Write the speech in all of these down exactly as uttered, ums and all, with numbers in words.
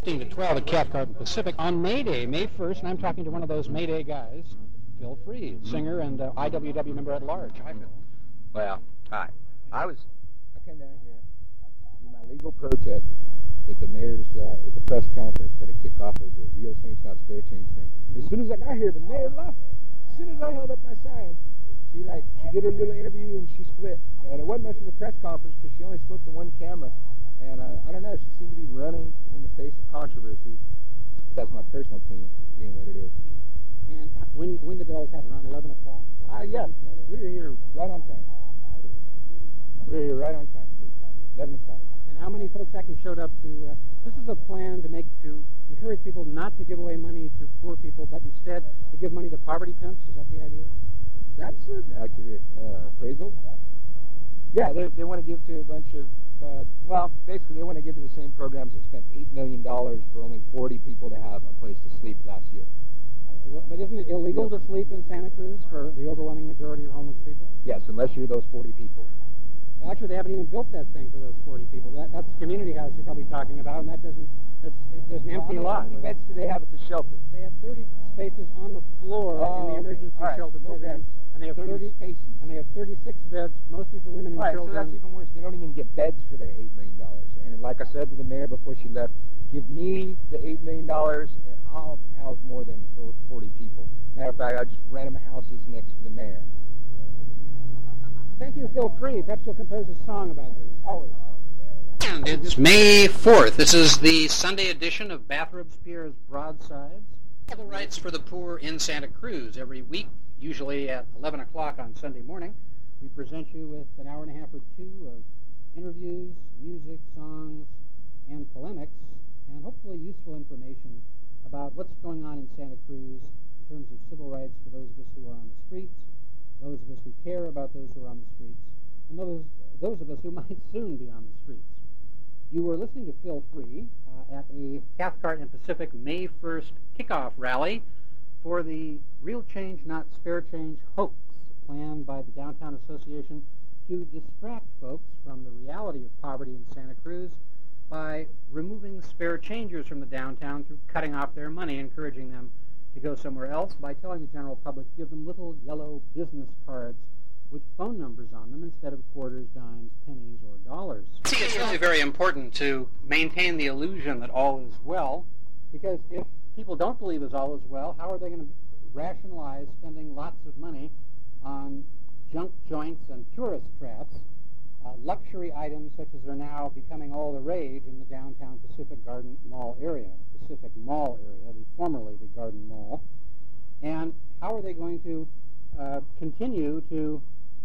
fifteen to twelve at Cathcart and Pacific on May Day, May first, and I'm talking to one of those May Day guys, Phil Free, singer and uh, I W W member at large. Hi, Phil. Well, hi. I was, I came down here to do my legal protest at the mayor's, uh, at the press conference for the kickoff of the Real Change Not Spare Change thing. As soon as I got here, the mayor left. As soon as I held up my sign, she like, she did her little interview and she split. And it wasn't much of a press conference because she only spoke to one camera. And uh, I don't know, she seemed to be running in the face of controversy. That's my personal opinion, being what it is. And when when did all this happen? Around eleven o'clock? Ah, uh, yeah. We were here right on time. We were here right on time. eleven o'clock. And how many folks actually showed up to, uh, this is a plan to make, to encourage people not to give away money to poor people, but instead to give money to poverty pimps? Is that the idea? That's an accurate uh, appraisal. Yeah, they, they want to give to a bunch of, uh, well, basically they want to give to the same programs that spent eight million dollars for only forty people to have a place to sleep last year. But isn't it illegal to sleep in Santa Cruz for the overwhelming majority of homeless people? Yes, unless you're those forty people. Well, actually, they haven't even built that thing for those forty people. That, that's the community house you're probably talking about, and that doesn't, that's, there's an empty well, lot. How many beds do they have at the shelter? They have thirty spaces on the floor oh, in the emergency okay. right. shelter no program. Beds. And they have thirty, thirty spaces. And they have thirty-six beds, mostly for women and right, children. So that's even worse. They don't even get beds for their eight million dollars. And like I said to the mayor before she left, give me the eight million dollars and I'll house more than forty people. Matter of fact, I just rent them houses next to the mayor. Thank you, Phil Free. Perhaps you'll compose a song about this. Always. And it's May fourth. This is the Sunday edition of Bathrobes Pierre's Broadsides. Civil rights for the poor in Santa Cruz. Every week, usually at eleven o'clock on Sunday morning, we present you with an hour and a half or two of interviews, music, songs, and polemics, and hopefully useful information about what's going on in Santa Cruz in terms of civil rights for those of us who are on the streets, those of us who care about those who are on the streets, and those, those of us who might soon be on the streets. You were listening to Phil Free uh, at a Cathcart and Pacific May first kickoff rally for the Real Change Not Spare Change hoax planned by the Downtown Association to distract folks from the reality of poverty in Santa Cruz by removing spare changers from the downtown through cutting off their money, encouraging them to go somewhere else by telling the general public to give them little yellow business cards with phone numbers on them instead of quarters, dimes, pennies, or dollars. See, it's really very important to maintain the illusion that all is well, because if people don't believe is all is well, how are they going to rationalize spending lots of money on junk joints and tourist traps, uh, luxury items such as are now becoming all the rage in the downtown Pacific Garden Mall area, Pacific Mall area, the formerly the Garden Mall, and how are they going to uh, continue to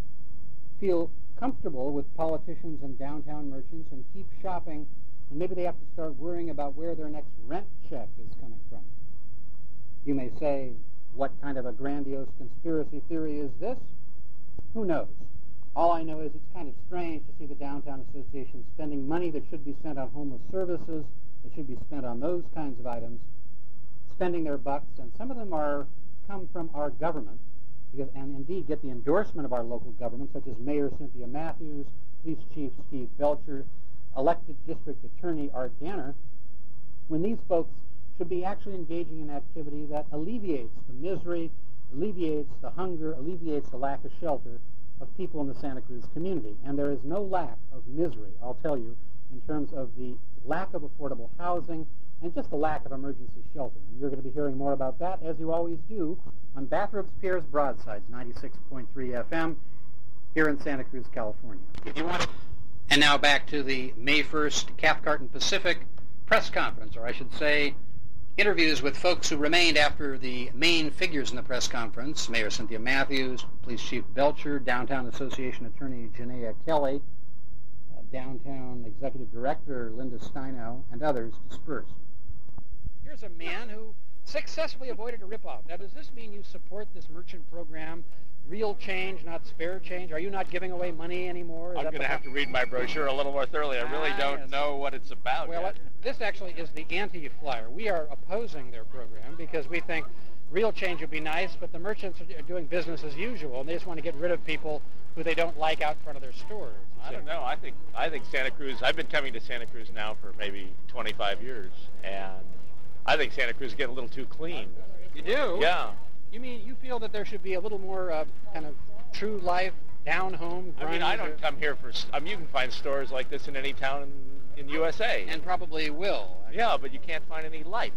feel comfortable with politicians and downtown merchants and keep shopping, and maybe they have to start worrying about where their next rent check is coming from. You may say, what kind of a grandiose conspiracy theory is this? Who knows? All I know is it's kind of strange to see the Downtown Association spending money that should be spent on homeless services, that should be spent on those kinds of items, spending their bucks, and some of them are come from our government, because, and indeed get the endorsement of our local government, such as Mayor Cynthia Matthews, Police Chief Steve Belcher, elected District Attorney Art Danner, when these folks should be actually engaging in activity that alleviates the misery, alleviates the hunger, alleviates the lack of shelter of people in the Santa Cruz community. And there is no lack of misery, I'll tell you, in terms of the lack of affordable housing and just the lack of emergency shelter. And you're going to be hearing more about that, as you always do, on Bathrobes Pierre's Broadsides, ninety-six point three F M, here in Santa Cruz, California. If you want to... And now back to the May first Cathcart and Pacific press conference, or I should say, interviews with folks who remained after the main figures in the press conference, Mayor Cynthia Matthews, Police Chief Belcher, Downtown Association Attorney Janaea Kelly, uh, Downtown Executive Director Linda Steinow, and others dispersed. Here's a man who successfully avoided a ripoff. Now, does this mean you support this merchant program, Real Change, Not Spare Change? Are you not giving away money anymore? Is I'm going to have to read my brochure a little more thoroughly. I really ah, don't yes. know what it's about Well, yet. it, this actually is the anti-flyer. We are opposing their program because we think Real Change would be nice, but the merchants are doing business as usual, and they just want to get rid of people who they don't like out front of their stores. I don't know. I think I think Santa Cruz. I've been coming to Santa Cruz now for maybe twenty-five years, and I think Santa Cruz is getting a little too clean. You do? Yeah. You mean you feel that there should be a little more uh, kind of true life, down home? I mean, I don't or... come here for. I mean, you can find stores like this in any town in, in U S A, and probably will. Yeah, but you can't find any life.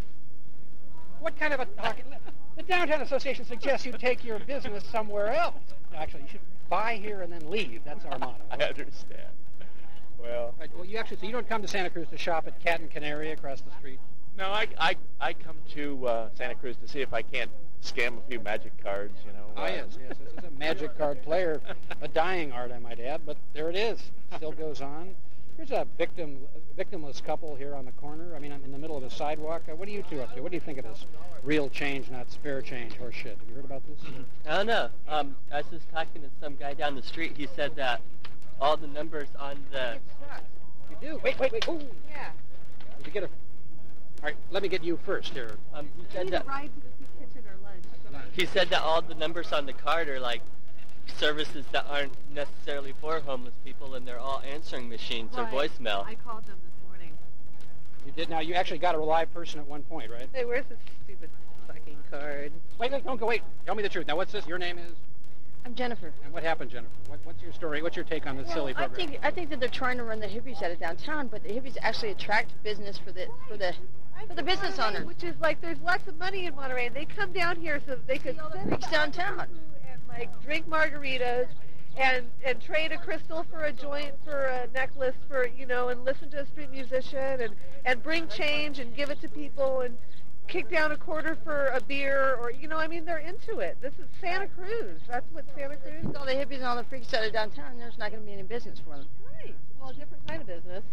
What kind of a? Uh, the Downtown Association suggests you take your business somewhere else. Actually, you should buy here and then leave. That's our motto. I understand. Well, right, well, you actually so you don't come to Santa Cruz to shop at Cat and Canary across the street. No, I I, I come to uh, Santa Cruz to see if I can't scam a few magic cards. You know. Oh uh, yes, yes. This is a magic card player, a dying art, I might add, but there it is. Still goes on. Here's a victim, victimless couple here on the corner. I mean, I'm in the middle of a sidewalk. Uh, what are you two up to? What do you think of this real change, not spare change horse shit? Have you heard about this? I don't know. Um, I was just talking to some guy down the street. He said that all the numbers on the... You do? Wait, wait, wait. Ooh. Yeah. Did you get a... All right, let me get you first here. Um, he said need that... a ride to the soup kitchen or lunch. He said that all the numbers on the card are like services that aren't necessarily for homeless people, and they're all answering machines Right. or voicemail. I called them this morning. You did now. You actually got a live person at one point, right? Hey, where's this stupid fucking card? Wait, wait, don't go. Wait. Tell me the truth. Now, what's this? Your name is? I'm Jennifer. And what happened, Jennifer? What, what's your story? What's your take on this Well, silly I program? think I think that they're trying to run the hippies out of downtown, but the hippies actually attract business for the for the for the business owners. Which is like, there's lots of money in Monterey, and they come down here so that they could sit freaks downtown and like drink margaritas and and trade a crystal for a joint, for a necklace, for, you know, and listen to a street musician and and bring change and give it to people and kick down a quarter for a beer, or, you know, I mean, they're into it. This is Santa Cruz. That's what Santa Cruz is. All the hippies and all the freaks out of downtown, there's not going to be any business for them. Right. Well, a different kind of business.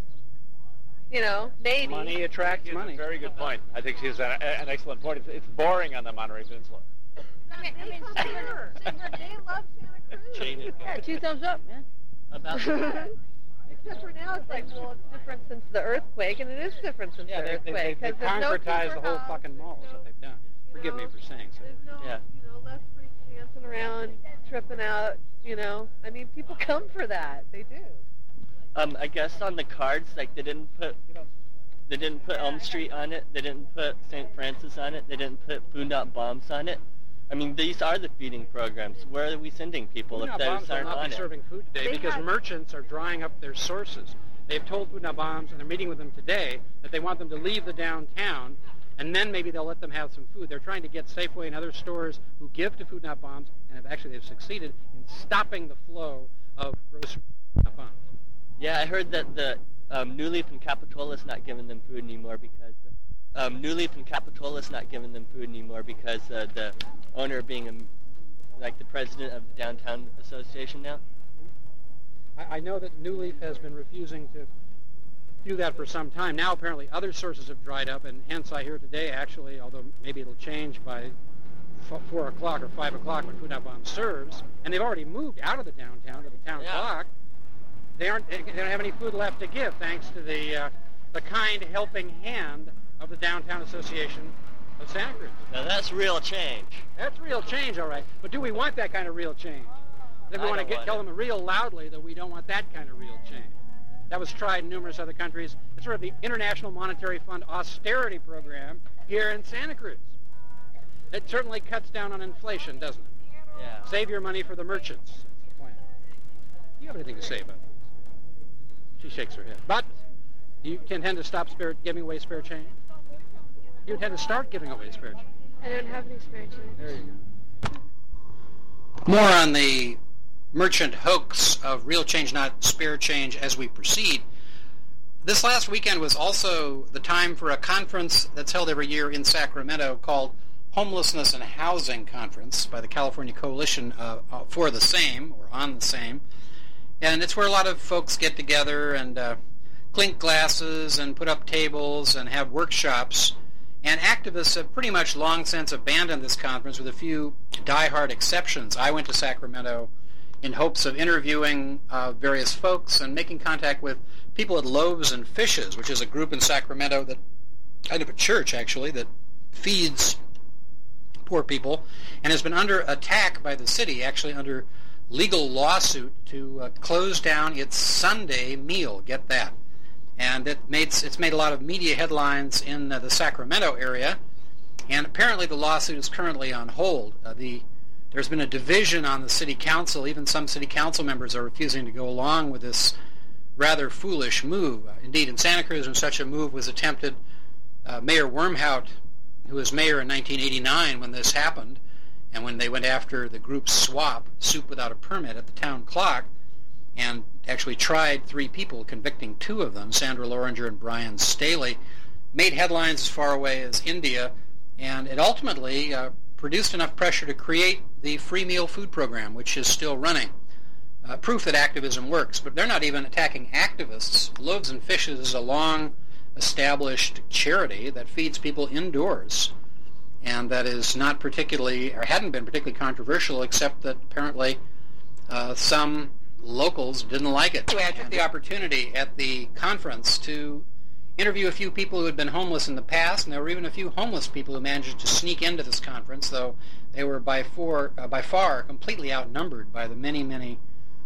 You know, maybe. Money attracts She has money. a very good point. I think she has an, an excellent point. It's, it's boring on the Monterey Peninsula. I mean, I mean, Sure. They love Santa Cruz. yeah, two thumbs up, man. About Except for now, it's like, well, it's different since the earthquake, and it is different since Yeah, the they, they, they, earthquake. they 'cause there's no concretized the super whole house, fucking mall is what they've done. Forgive me for saying so. There's no, Yeah. you know, less freaks dancing around, tripping out, you know. I mean, people come for that. They do. Um, I guess on the cards, like they didn't put, they didn't put Elm Street on it. They didn't put Saint Francis on it. They didn't put Food Not Bombs on it. I mean, these are the feeding programs. Where are we sending people Food if Not those Bombs will aren't not on be it? serving food today They because have- merchants are drying up their sources. They've told Food Not Bombs, and they're meeting with them today, that they want them to leave the downtown, and then maybe they'll let them have some food. They're trying to get Safeway and other stores who give to Food Not Bombs, and have actually they've succeeded in stopping the flow of grocery Food Not Bombs. Yeah, I heard that the um, New Leaf and Capitola is not giving them food anymore because um, New Leaf and Capitola is not giving them food anymore because uh, the owner being a, like the president of the Downtown Association now. I, I know that New Leaf has been refusing to do that for some time. Now apparently other sources have dried up, and hence I hear today actually, although maybe it'll change by f- four o'clock or five o'clock when Food Not Bombs serves, and they've already moved out of the downtown to the town Yeah. clock. They aren't. They don't have any food left to give, thanks to the uh, the kind helping hand of the Downtown Association of Santa Cruz. Now that's real change. That's real change, all right. But do we want that kind of real change? Then we I want to don't get, want tell it. them real loudly that we don't want that kind of real change. That was tried in numerous other countries. It's sort of the International Monetary Fund austerity program here in Santa Cruz. It certainly cuts down on inflation, doesn't it? Yeah. Save your money for the merchants. That's the plan. Do you have anything to say about this? She shakes her head. But do you intend to stop spare, giving away spare change? You intend to start giving away spare change? I don't have any spare change. There you go. More on the merchant hoax of real change, not spare change, as we proceed. This last weekend was also the time for a conference that's held every year in Sacramento called Homelessness and Housing Conference by the California Coalition uh, for the Same, or on the Same. And it's where a lot of folks get together and uh, clink glasses and put up tables and have workshops. And activists have pretty much long since abandoned this conference with a few diehard exceptions. I went to Sacramento in hopes of interviewing uh, various folks and making contact with people at Loaves and Fishes, which is a group in Sacramento that, kind of a church actually, that feeds poor people and has been under attack by the city, actually under legal lawsuit to uh, close down its Sunday meal. Get that. And it made, it's made a lot of media headlines in uh, the Sacramento area, and apparently the lawsuit is currently on hold. Uh, the There's been a division on the city council. Even some city council members are refusing to go along with this rather foolish move. Uh, indeed, in Santa Cruz, when such a move was attempted, uh, Mayor Wormhout, who was mayor in nineteen eighty-nine when this happened, and when they went after the group SWAP, Soup Without a Permit, at the town clock, and actually tried three people, convicting two of them, Sandra Loringer and Brian Staley, made headlines as far away as India, and it ultimately uh, produced enough pressure to create the free meal food program, which is still running. Uh, proof that activism works, but they're not even attacking activists. Loaves and Fishes is a long-established charity that feeds people indoors, and that is not particularly, or hadn't been particularly controversial, except that apparently uh, some locals didn't like it. Anyway, I took the opportunity at the conference to interview a few people who had been homeless in the past, and there were even a few homeless people who managed to sneak into this conference, though they were by, four, uh, by far completely outnumbered by the many, many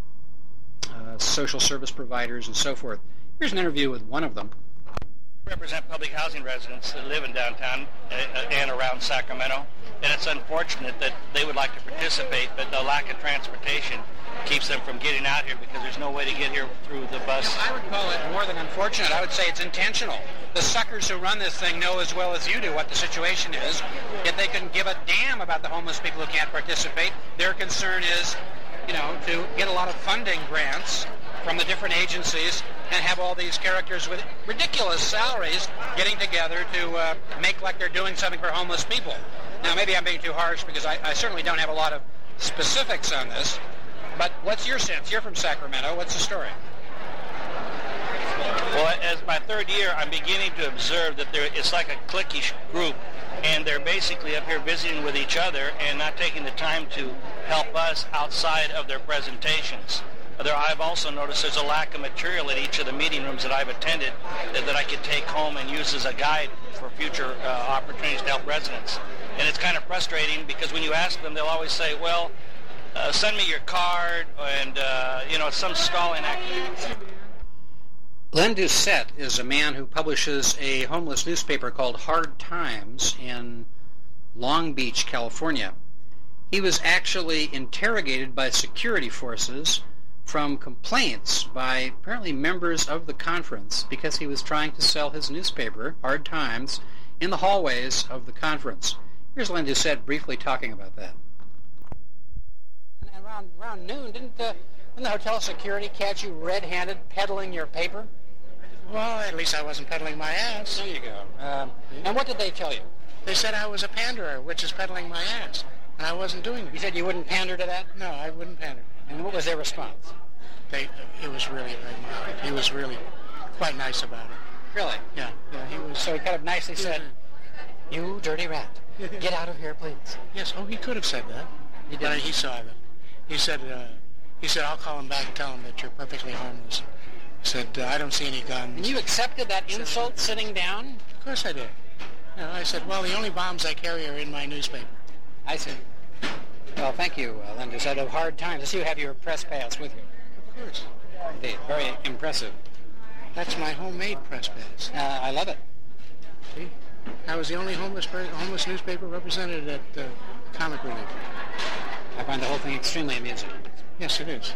uh, social service providers and so forth. Here's an interview with one of them. I represent public housing residents that live in downtown and around Sacramento, and it's unfortunate that they would like to participate, but the lack of transportation keeps them from getting out here because there's no way to get here through the bus. I would call it more than unfortunate. I would say it's intentional. The suckers who run this thing know as well as you do what the situation is, yet they couldn't give a damn about the homeless people who can't participate. Their concern is, you know, to get a lot of funding grants from the different agencies and have all these characters with ridiculous salaries getting together to uh, make like they're doing something for homeless people. Now, maybe I'm being too harsh because I, I certainly don't have a lot of specifics on this, but what's your sense? You're from Sacramento. What's the story? Well, as my third year, I'm beginning to observe that there, it's like a cliquish group, and they're basically up here visiting with each other and not taking the time to help us outside of their presentations. There, I've also noticed there's a lack of material at each of the meeting rooms that I've attended that, that I could take home and use as a guide for future uh, opportunities to help residents. And it's kind of frustrating because when you ask them, they'll always say, well, uh, send me your card, and, uh, you know, some stalling activity. Len Doucette is a man who publishes a homeless newspaper called Hard Times in Long Beach, California. He was actually interrogated by security forces from complaints by apparently members of the conference because he was trying to sell his newspaper, Hard Times, in the hallways of the conference. Here's Len Doucette briefly talking about that. And around, around noon, didn't the, didn't the hotel security catch you red-handed peddling your paper? Well, at least I wasn't peddling my ass. There you go. Um, and what did they tell you? They said I was a panderer, which is peddling my ass, and I wasn't doing it. You said you wouldn't pander to that? No, I wouldn't pander. And what was their response? They, it was really very mild. He was really quite nice about it. Really? Yeah, yeah, he was. So he kind of nicely said, "You dirty rat, get out of here, please." Yes. Oh, he could have said that. He did. But he saw that. He said, uh, "He said I'll call him back and tell him that you're perfectly harmless." He said, uh, "I don't see any guns." And you accepted that insult sitting down? Of course I did. You know, I said, "Well, the only bombs I carry are in my newspaper." I see. Well, thank you, uh, Len Doucette of Hard Times. I see you have your press pass with you. Of course. Indeed, very impressive. That's my homemade press pass. Uh, I love it. See, I was the only homeless homeless newspaper represented at uh, Comic Relief. I find the whole thing extremely amusing. Yes, it is.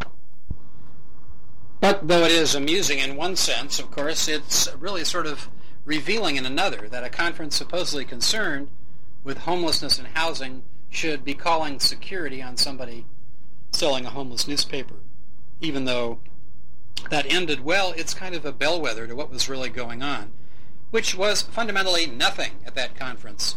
But though it is amusing in one sense, of course, it's really sort of revealing in another that a conference supposedly concerned with homelessness and housing should be calling security on somebody selling a homeless newspaper. Even though that ended well, it's kind of a bellwether to what was really going on, which was fundamentally nothing at that conference.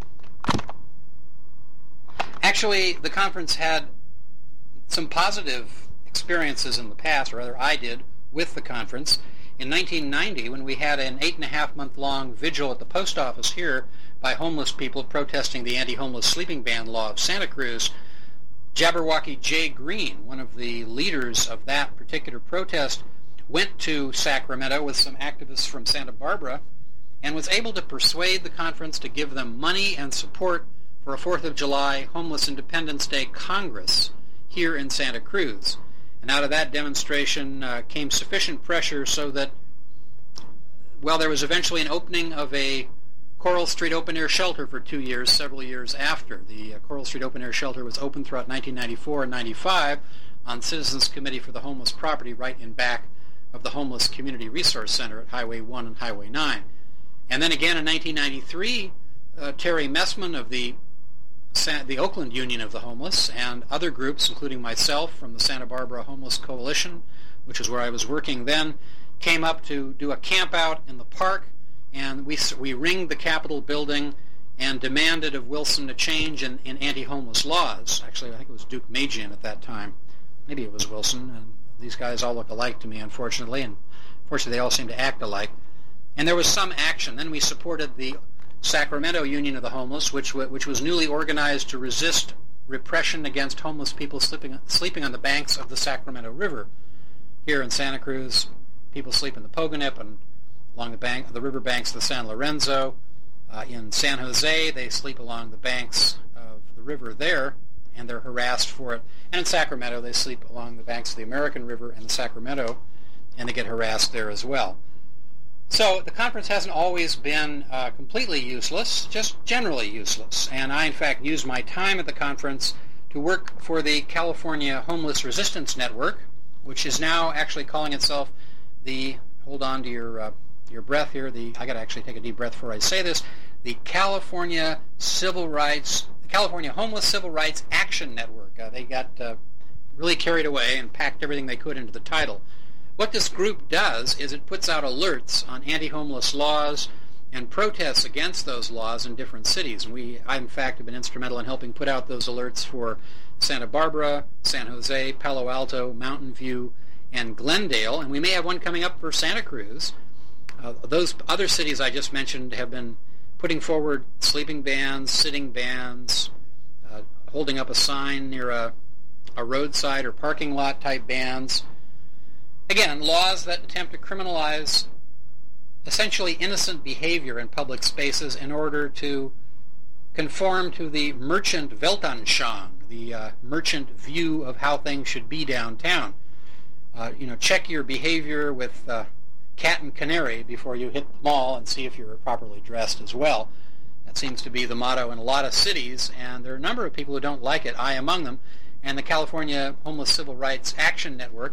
Actually, the conference had some positive experiences in the past, or rather I did, with the conference. In nineteen ninety, when we had an eight and a half month long vigil at the post office here by homeless people protesting the anti-homeless sleeping ban law of Santa Cruz, Jabberwocky Jay Green, one of the leaders of that particular protest, went to Sacramento with some activists from Santa Barbara and was able to persuade the conference to give them money and support for a fourth of July Homeless Independence Day Congress here in Santa Cruz. And out of that demonstration uh, came sufficient pressure so that, well, there was eventually an opening of a Coral Street open-air shelter for two years, several years after. The uh, Coral Street open-air shelter was opened throughout nineteen ninety-four and ninety-five on Citizens Committee for the Homeless Property right in back of the Homeless Community Resource Center at Highway one and Highway nine. And then again in nineteen ninety-three, uh, Terry Messman of the the Oakland Union of the Homeless and other groups, including myself from the Santa Barbara Homeless Coalition, which is where I was working then, came up to do a camp out in the park, and we we ringed the Capitol building and demanded of Wilson a change in, in anti-homeless laws. Actually, I think it was Duke Magian at that time. Maybe it was Wilson. And these guys all look alike to me, unfortunately, and fortunately they all seem to act alike. And there was some action. Then we supported the Sacramento Union of the Homeless, which which was newly organized to resist repression against homeless people sleeping sleeping on the banks of the Sacramento River. Here in Santa Cruz, people sleep in the Pogonip and along the bank, the river banks of the San Lorenzo. Uh, in San Jose, they sleep along the banks of the river there, and they're harassed for it. And in Sacramento, they sleep along the banks of the American River and the Sacramento, and they get harassed there as well. So the conference hasn't always been uh, completely useless, just generally useless. And I, in fact, used my time at the conference to work for the California Homeless Resistance Network, which is now actually calling itself the, hold on to your uh, your breath here, the I got to actually take a deep breath before I say this, the California Civil Rights, the California Homeless Civil Rights Action Network. Uh, they got uh, really carried away and packed everything they could into the title. What this group does is it puts out alerts on anti-homeless laws and protests against those laws in different cities. And we, I, in fact, have been instrumental in helping put out those alerts for Santa Barbara, San Jose, Palo Alto, Mountain View, and Glendale. And we may have one coming up for Santa Cruz. Uh, those other cities I just mentioned have been putting forward sleeping bans, sitting bans, uh, holding up a sign near a, a roadside or parking lot type bans. Again, laws that attempt to criminalize essentially innocent behavior in public spaces in order to conform to the merchant Weltanschauung, the uh, merchant view of how things should be downtown. Uh, you know, check your behavior with uh, cat and canary before you hit the mall and see if you're properly dressed as well. That seems to be the motto in a lot of cities, and there are a number of people who don't like it, I among them, and the California Homeless Civil Rights Action Network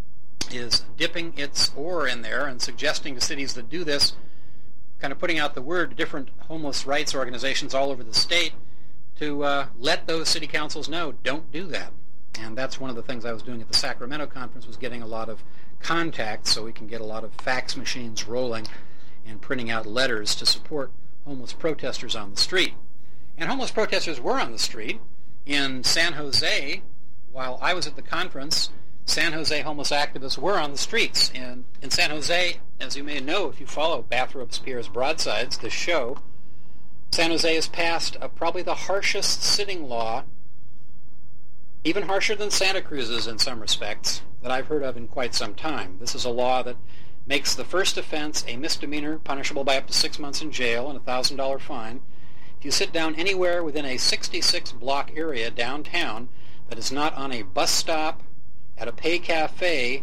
is dipping its oar in there and suggesting to cities that do this, kind of putting out the word to different homeless rights organizations all over the state to uh, let those city councils know, don't do that. And that's one of the things I was doing at the Sacramento conference, was getting a lot of contacts so we can get a lot of fax machines rolling and printing out letters to support homeless protesters on the street. And homeless protesters were on the street. In San Jose, while I was at the conference, San Jose homeless activists were on the streets. And in San Jose, as you may know if you follow Bathrobes Pierre's Broadsides, the show, San Jose has passed uh, probably the harshest sitting law, even harsher than Santa Cruz's in some respects, that I've heard of in quite some time. This is a law that makes the first offense a misdemeanor punishable by up to six months in jail and a one thousand dollars fine. If you sit down anywhere within a sixty-six block area downtown that is not on a bus stop, at a pay cafe,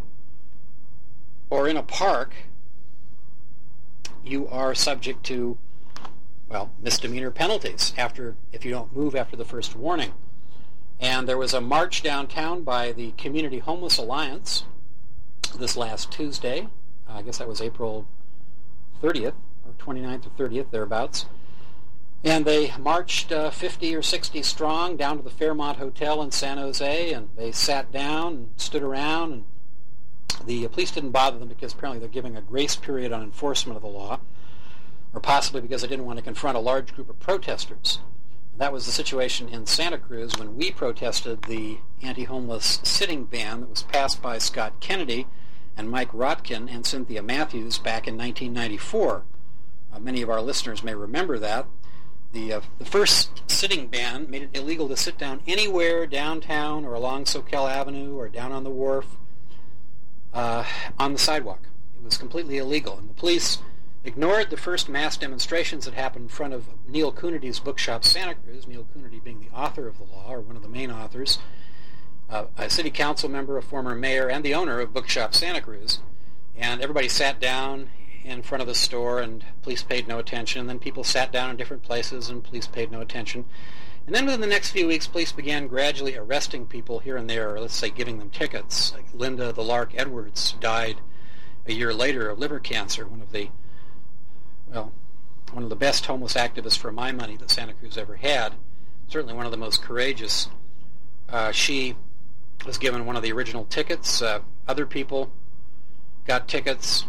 or in a park, you are subject to, well, misdemeanor penalties after if you don't move after the first warning. And there was a march downtown by the Community Homeless Alliance this last Tuesday. I guess that was April thirtieth, or twenty-ninth or thirtieth, thereabouts. And they marched uh, fifty or sixty strong down to the Fairmont Hotel in San Jose, and they sat down and stood around, and the uh, police didn't bother them because apparently they're giving a grace period on enforcement of the law, or possibly because they didn't want to confront a large group of protesters. That was the situation in Santa Cruz when we protested the anti-homeless sitting ban that was passed by Scott Kennedy and Mike Rotkin and Cynthia Matthews back in nineteen ninety-four. Uh, many of our listeners may remember that. The, uh, the first sitting ban made it illegal to sit down anywhere downtown or along Soquel Avenue or down on the wharf uh, on the sidewalk. It was completely illegal, and the police ignored the first mass demonstrations that happened in front of Neil Cunity's bookshop Santa Cruz, Neil Cunity being the author of the law, or one of the main authors, uh, a city council member, a former mayor, and the owner of Bookshop Santa Cruz. And everybody sat down in front of the store, and police paid no attention. And then people sat down in different places, and police paid no attention. And then within the next few weeks, police began gradually arresting people here and there, or let's say giving them tickets. Like Linda the Lark Edwards died a year later of liver cancer, one of the, well, one of the best homeless activists for my money that Santa Cruz ever had, certainly one of the most courageous. Uh, she was given one of the original tickets. Uh, other people got tickets.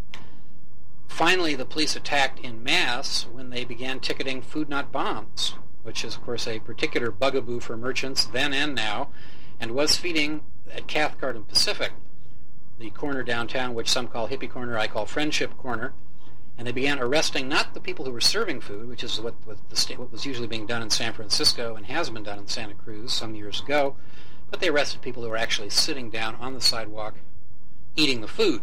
Finally, the police attacked en masse when they began ticketing Food Not Bombs, which is, of course, a particular bugaboo for merchants then and now, and was feeding at Cathcart and Pacific, the corner downtown, which some call Hippie Corner, I call Friendship Corner. And they began arresting not the people who were serving food, which is what, what, the state, what was usually being done in San Francisco and has been done in Santa Cruz some years ago, but they arrested people who were actually sitting down on the sidewalk eating the food.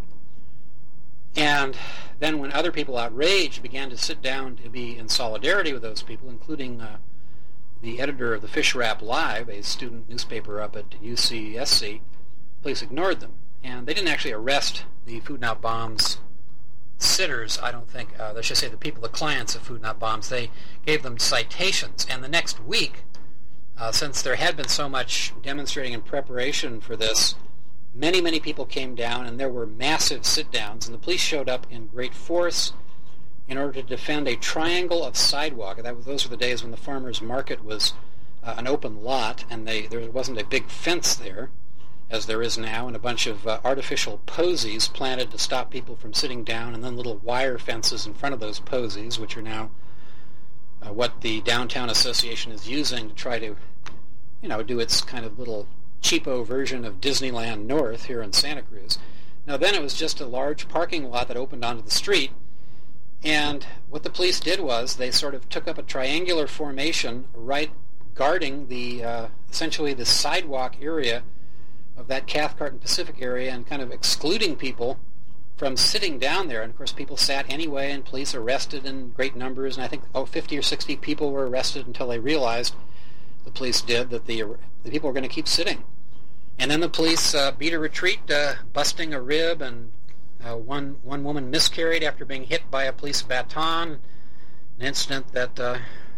And then when other people, outraged, began to sit down to be in solidarity with those people, including uh, the editor of the Fish Wrap Live, a student newspaper up at U C S C, police ignored them. And they didn't actually arrest the Food Not Bombs sitters, I don't think, uh, let's just say the people, the clients of Food Not Bombs. They gave them citations. And the next week, uh, since there had been so much demonstrating in preparation for this, many, many people came down, and there were massive sit-downs, and the police showed up in great force in order to defend a triangle of sidewalk. And that was, those were the days when the farmers' market was uh, an open lot, and they, there wasn't a big fence there, as there is now, and a bunch of uh, artificial posies planted to stop people from sitting down, and then little wire fences in front of those posies, which are now uh, what the Downtown Association is using to try to, you know, do its kind of little cheapo version of Disneyland North here in Santa Cruz. Now then it was just a large parking lot that opened onto the street, and what the police did was they sort of took up a triangular formation right guarding the, uh, essentially the sidewalk area of that Cathcart and Pacific area, and kind of excluding people from sitting down there. And of course people sat anyway, and police arrested in great numbers, and I think oh, fifty or sixty people were arrested until they realized, the police did, that the, the people were going to keep sitting. And then the police uh, beat a retreat, uh, busting a rib, and uh, one, one woman miscarried after being hit by a police baton, an incident that uh,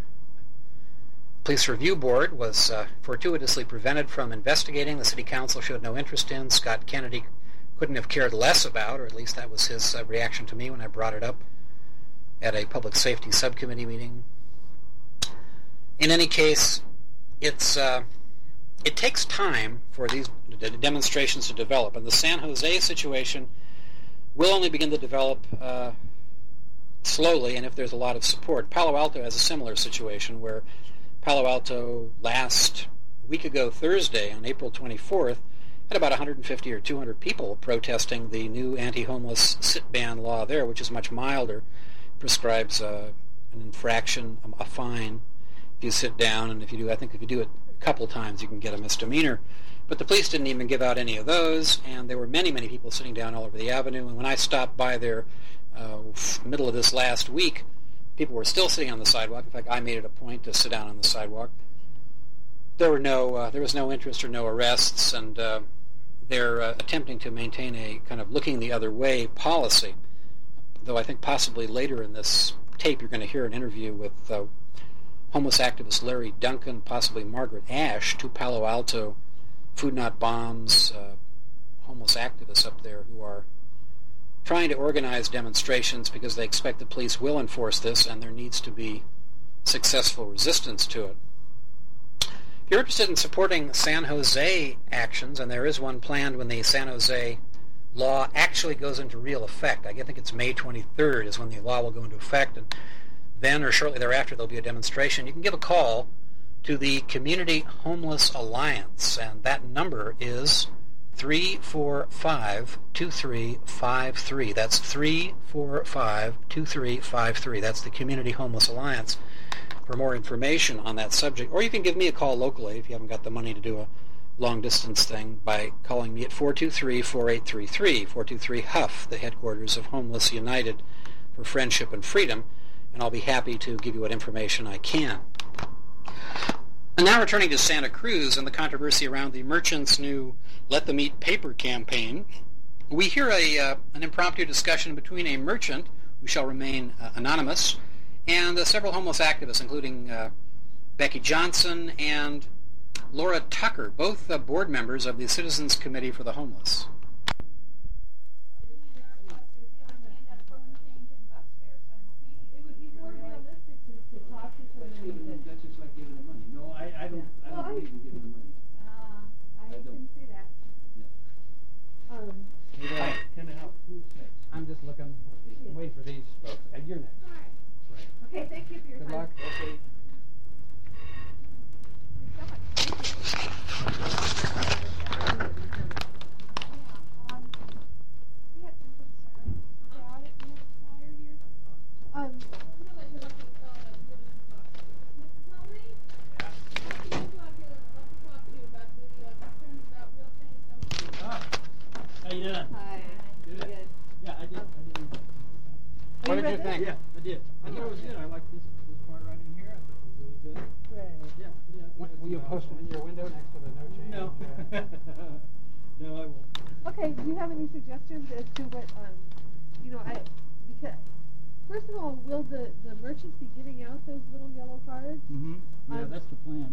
Police Review Board was uh, fortuitously prevented from investigating. The City Council showed no interest in. Scott Kennedy couldn't have cared less about, or at least that was his uh, reaction to me when I brought it up at a public safety subcommittee meeting. In any case, it's uh, it takes time for these d- demonstrations to develop, and the San Jose situation will only begin to develop uh, slowly, and if there's a lot of support. Palo Alto has a similar situation where Palo Alto last week ago Thursday, on April twenty-fourth, had about one hundred fifty or two hundred people protesting the new anti-homeless sit-ban law there, which is much milder, prescribes uh, an infraction, a fine, if you sit down, and if you do, I think if you do it a couple times, you can get a misdemeanor. But the police didn't even give out any of those, and there were many, many people sitting down all over the avenue. And when I stopped by there uh, middle of this last week, people were still sitting on the sidewalk. In fact, I made it a point to sit down on the sidewalk. There were no, uh, there was no interest or no arrests, and uh, they're uh, attempting to maintain a kind of looking the other way policy. Though I think possibly later in this tape you're going to hear an interview with uh, homeless activist Larry Duncan, possibly Margaret Ash, two Palo Alto Food Not Bombs uh, homeless activists up there who are trying to organize demonstrations because they expect the police will enforce this, and there needs to be successful resistance to it. If you're interested in supporting San Jose actions, and there is one planned when the San Jose law actually goes into real effect. I think it's May twenty-third is when the law will go into effect, and then or shortly thereafter there'll be a demonstration. You can give a call to the Community Homeless Alliance, and that number is three four five, two three five three. That's three four five, two three five three. That's the Community Homeless Alliance for more information on that subject. Or you can give me a call locally if you haven't got the money to do a long-distance thing by calling me at four two three, four eight three three, four two three Huff, the headquarters of Homeless United for Friendship and Freedom, and I'll be happy to give you what information I can. And now returning to Santa Cruz and the controversy around the merchants' new Let Them Eat Paper campaign, we hear a uh, an impromptu discussion between a merchant, who shall remain uh, anonymous, and uh, several homeless activists, including uh, Becky Johnson and Laura Tucker, both uh, board members of the Citizens Committee for the Homeless. That's just like giving them money. No, I, I don't. I don't believe in giving them money. Uh, I, I can see that. Yeah. Um, Hey, can I help? Who's next? I'm just looking, wait for these folks. Uh, you're next. Right. okay, thank you for your Good time. luck. Okay. Um, How you doing? hi. Good. Good. Yeah, I did. I did. What did you think? Yeah, I did. I thought it was good. I like this this part right in here. I thought it was really good. Right. Yeah. yeah Will will you post it in your window next to the no change? No. uh, No, I won't. Okay, do you have any suggestions as to what, um, you know, I, because, first of all, will the, the merchants be giving out those little yellow cards? Mm-hmm. Yeah, Um, that's the plan.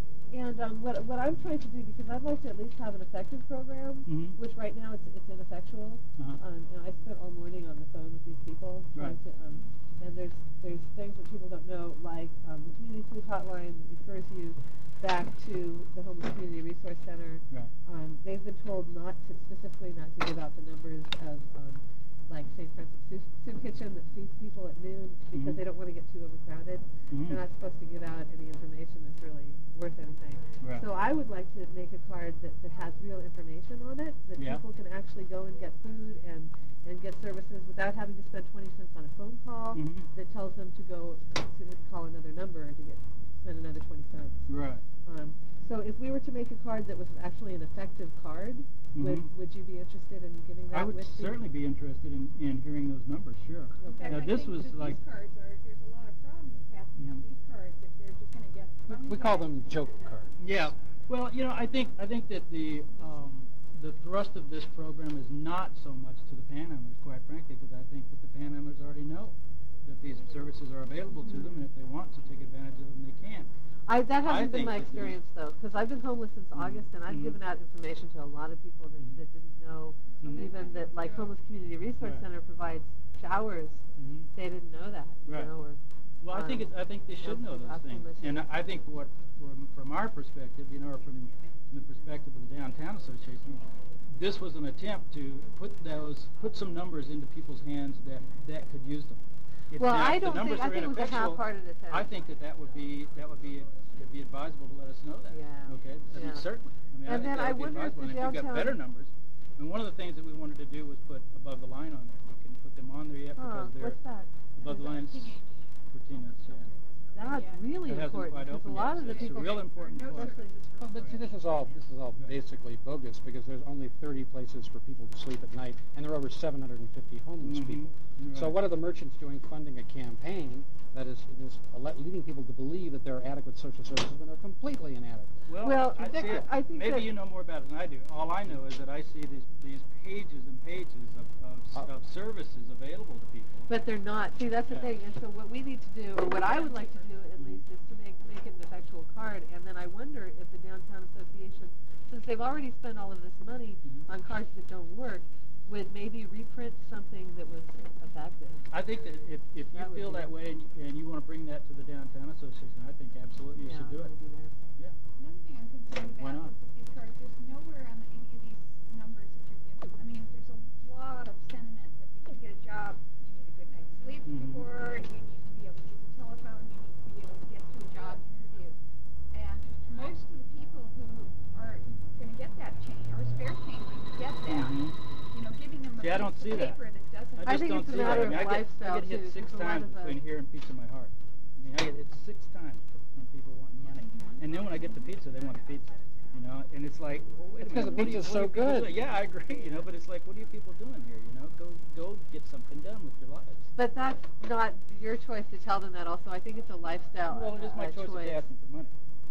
And um, what what I'm trying to do, because I'd like to at least have an effective program, Mhm. which right now it's it's ineffectual. Uh-huh. Um, and I spent all morning on the phone with these people trying Right. to, um, and there's there's things that people don't know, like um, the community food hotline that refers you back to the Homeless Community Resource Center. Right. Um, they've been told not to, specifically not to give out the numbers of, um, like Saint Francis Soup, Soup Kitchen that feeds people at noon because Mhm. they don't want to get too overcrowded. Mhm. They're not supposed to give out any information that's really worth anything. Right. So I would like to make a card that, that has real information on it, that Yeah. people can actually go and get food and, and get services without having to spend twenty cents on a phone call Mhm. that tells them to go to call another number to get spend another twenty cents. Right. Um, so if we were to make a card that was actually an effective card, would Mhm. would you be interested in giving that I would with the- certainly be interested in, in hearing those numbers, sure. Okay. Now, this was like, These cards are, there's a lot of problem with passing out Mhm. these cards if they're just going to get. We call them joke cards. yeah, well, you know, I think I think that the um, the thrust of this program is not so much to the panhandlers, quite frankly, because I think that the panhandlers already know that these services are available to them, and if they want to take advantage of them, they can. I, that I hasn't been think my that the- experience, though, because I've been homeless since Mhm. August, and I've Mhm. given out information to a lot of people that, that didn't know, Mhm. even that, like, Homeless Community Resource Right. Center provides showers. Mhm. They didn't know that, Right. you know, or Well, I think um, it's, I think they should know those washing things, and machines. I think what from, from our perspective, you know, or from the perspective of the Downtown Association, this was an attempt to put those put some numbers into people's hands that that could use them. If Well, now, I if the don't think, numbers I are think it was a ineffectual, half-hearted attempt. I think that that would be that would be it'd be advisable to let us know that. Yeah. Okay. I Yeah. mean, certainly. I mean, I And think then that I would be wonder if advisable. the And if you've got downtown- better numbers, and one of the things that we wanted to do was put above the line on there. We can put them on there yet Huh, because they're what's that? above the line for teenagers. Yeah. That's really It hasn't important, quite because a opened lot yet, of the so it's a people... real important point. especially- Well, but see, this is all this is all basically bogus because there's only thirty places for people to sleep at night, and there are over seven hundred fifty homeless Mhm. people. So Right. what are the merchants doing funding a campaign that is, is le- leading people to believe that there are adequate social services when they're completely inadequate? Well, Well, I, Victor, see it. I think maybe that- you know more about it than I do. All I know is that I see these these pages and pages of of, Uh, of services available to people. But they're not. See, that's the Yeah. thing. And so what we need to do, or what I would like to do at least, is to make make it an effectual card. And then I wonder if the Downtown Association, since they've already spent all of this money Mhm. on cards that don't work, would maybe reprint something that was effective. I think that if, if you That would feel be- that way and you, and you want to bring that to the Downtown Association, I think absolutely you yeah, should do it. maybe there. Yeah. Another thing I'm concerned Why about not? is with these cards, there's nowhere on any of these numbers that you're giving. I mean, there's a lot of sentiment that to get a job, you need a good night's sleep Mhm. before, you need to be able to use a telephone, you need to be able to get to a job interview. And most of the people who are going to get that change, or spare change to get that, Mhm. you know, giving them a See, I don't piece see of that. paper that doesn't. I I just think don't it's a see matter that. I mean, of I get, lifestyle, I get hit too, six because a lot times of, uh, between here and Pizza My Heart. I mean, I get hit six times from, from people wanting money. And then when I get the pizza, they want the pizza. You know, and it's like, well, wait a It's 'cause minute. the what are you- pizza's what are so you people good. doing? Yeah, I agree. You know, but it's like, what are you people doing here? You know, go go get something done with your lives. But that's not your choice to tell them that. Also, I think it's a lifestyle Well, it is my uh, choice if they ask me for money.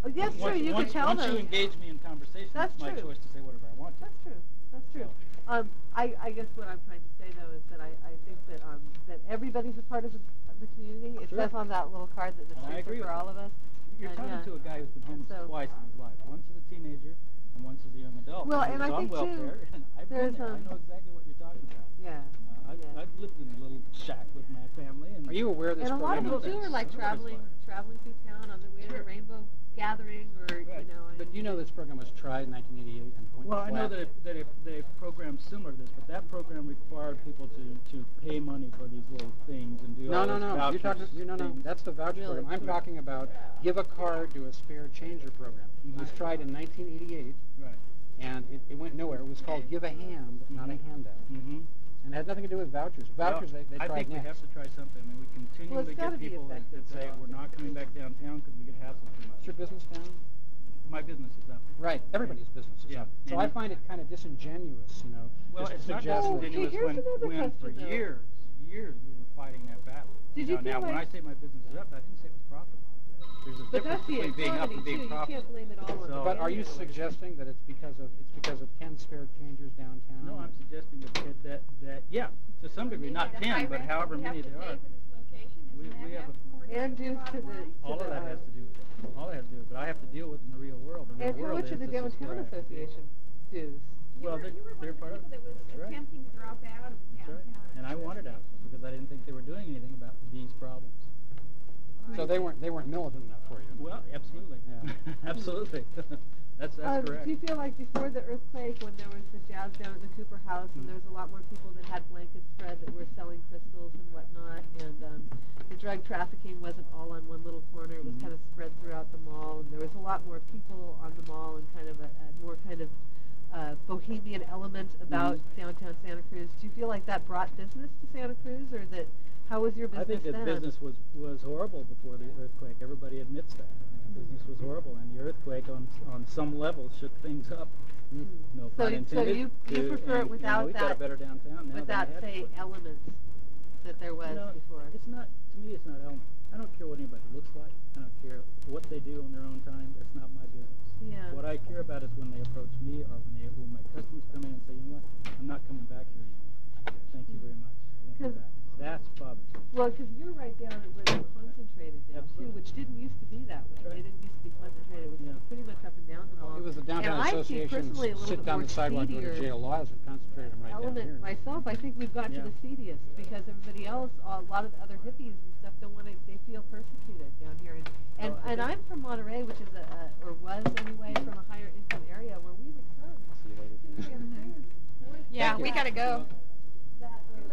Oh, that's true. Once, You once, could tell once them. you engage me in conversation, That's it's my true. choice to say whatever I want to. That's true. That's true. So, Um, I, I guess what I'm trying to say though is that I, I think that um, that everybody's a part of the, of the community. It Sure. says on that little card that the And I streets agree are for with all that. of us. You're And, talking yeah. to a guy who's been homeless so- twice in his life. Once as a teenager and once as a young adult. Well, he and was I on think, too, welfare, and I've been there's, there. I um, know exactly what you're talking about. Yeah. Uh, I've, yeah. I've lived in a little shack with my family. And Are you aware of this And a lot of program? them too are like That's what it's traveling, like. traveling through town on their way to Sure. the rainbow gathering, or Right. you know. But you know this program was tried in nineteen eighty-eight and went Well, I know flat. that, it, that it, they programs similar to this, but that program required people to, to pay money for these little things and do No, all no, this no. You're vouchers talking. You no, no. thing. That's the voucher Really? program. I'm talking about give a card to a spare changer program. It was tried in nineteen eighty-eight, Right. and it, it went nowhere. It was called Give a Hand, not a handout, Mm-hmm. and it had nothing to do with vouchers. Vouchers well, they, they I tried think next. we have to try something. I mean, we continually Well, it's gotta get be people that, that effective. say we're not coming back downtown because we get hassled too much. Is your business down? My business is up. Right. Everybody's business is Yeah. up. So And I you- find it kind of disingenuous, you know. Well, just to it's not suggest that- disingenuous here's when, another when for question, though. years, years we were fighting that battle. Did you know, feel now, when I like- say my business is up, I didn't say it was profitable. There's a But difference that's the between being up economy and too. being You profitable. can't blame it all on So- the But are you pandemic. suggesting that it's because of it's because of ten spare changers downtown? No, I'm suggesting that, that, that, that yeah, to some degree, not ten, but however many there are. We, we have a, And due to the to all the, of that has to do with it. All that has to do with it. But I have to deal with it in the real world. The real and how world much is of the this is downtown where I have to be. association dues? Well, they're, you were one they're of the part of people it. that was That's right. attempting to drop out of the That's right. downtown. And I wanted out because I didn't think they were doing anything about these problems. So they weren't they weren't militant enough for you. Well, absolutely. Yeah. absolutely. that's that's Um, correct. do you feel like before the earthquake, when there was the jazz down at the Cooper House, and there was a lot more people that had blankets spread that were selling crystals and whatnot, and um, the drug trafficking wasn't all on one little corner; it was Mhm. kind of spread throughout the mall, and there was a lot more people on the mall, and kind of a, a more kind of uh, bohemian element about Mhm. downtown Santa Cruz. Do you feel like that brought business to Santa Cruz, or that how was your I business think that then? business was, was horrible before the earthquake. Everybody admits that. Business was horrible, and the earthquake on on some level shook things up. Mm. No So pun you- so intended. you- you to- prefer it and, without you know, we got a that- better downtown now Without, than we had say, before. elements that there was No, before. It's not, to me, it's not element. I don't care what anybody looks like. I don't care what they do on their own time. It's not my business. Yeah. What I care about is when they approach me or when they when my customers come in and say, you know what, I'm not coming back here anymore. Thank you very much. I won't be 'Cause- back. That's bothersome. Well, because you're right down at where they're concentrated down too, Absolutely. which didn't used to be that way. Right. They didn't used to be concentrated. It was Yeah. pretty much up and down the mall. It was the downtown and I see association's personally a little sit bit down more the sidewalk, go to seedier jail laws that concentrated them right down element here. myself. I think we've got Yeah. to the seediest because everybody else, a lot of the other hippies and stuff, don't want to. They feel persecuted down here. And and, Well, I and think- I'm from Monterey, which is a, a or was anyway from a higher income area where we would come. See you later. to Santa Cruz. Yeah, Thank we you. gotta go. That, um,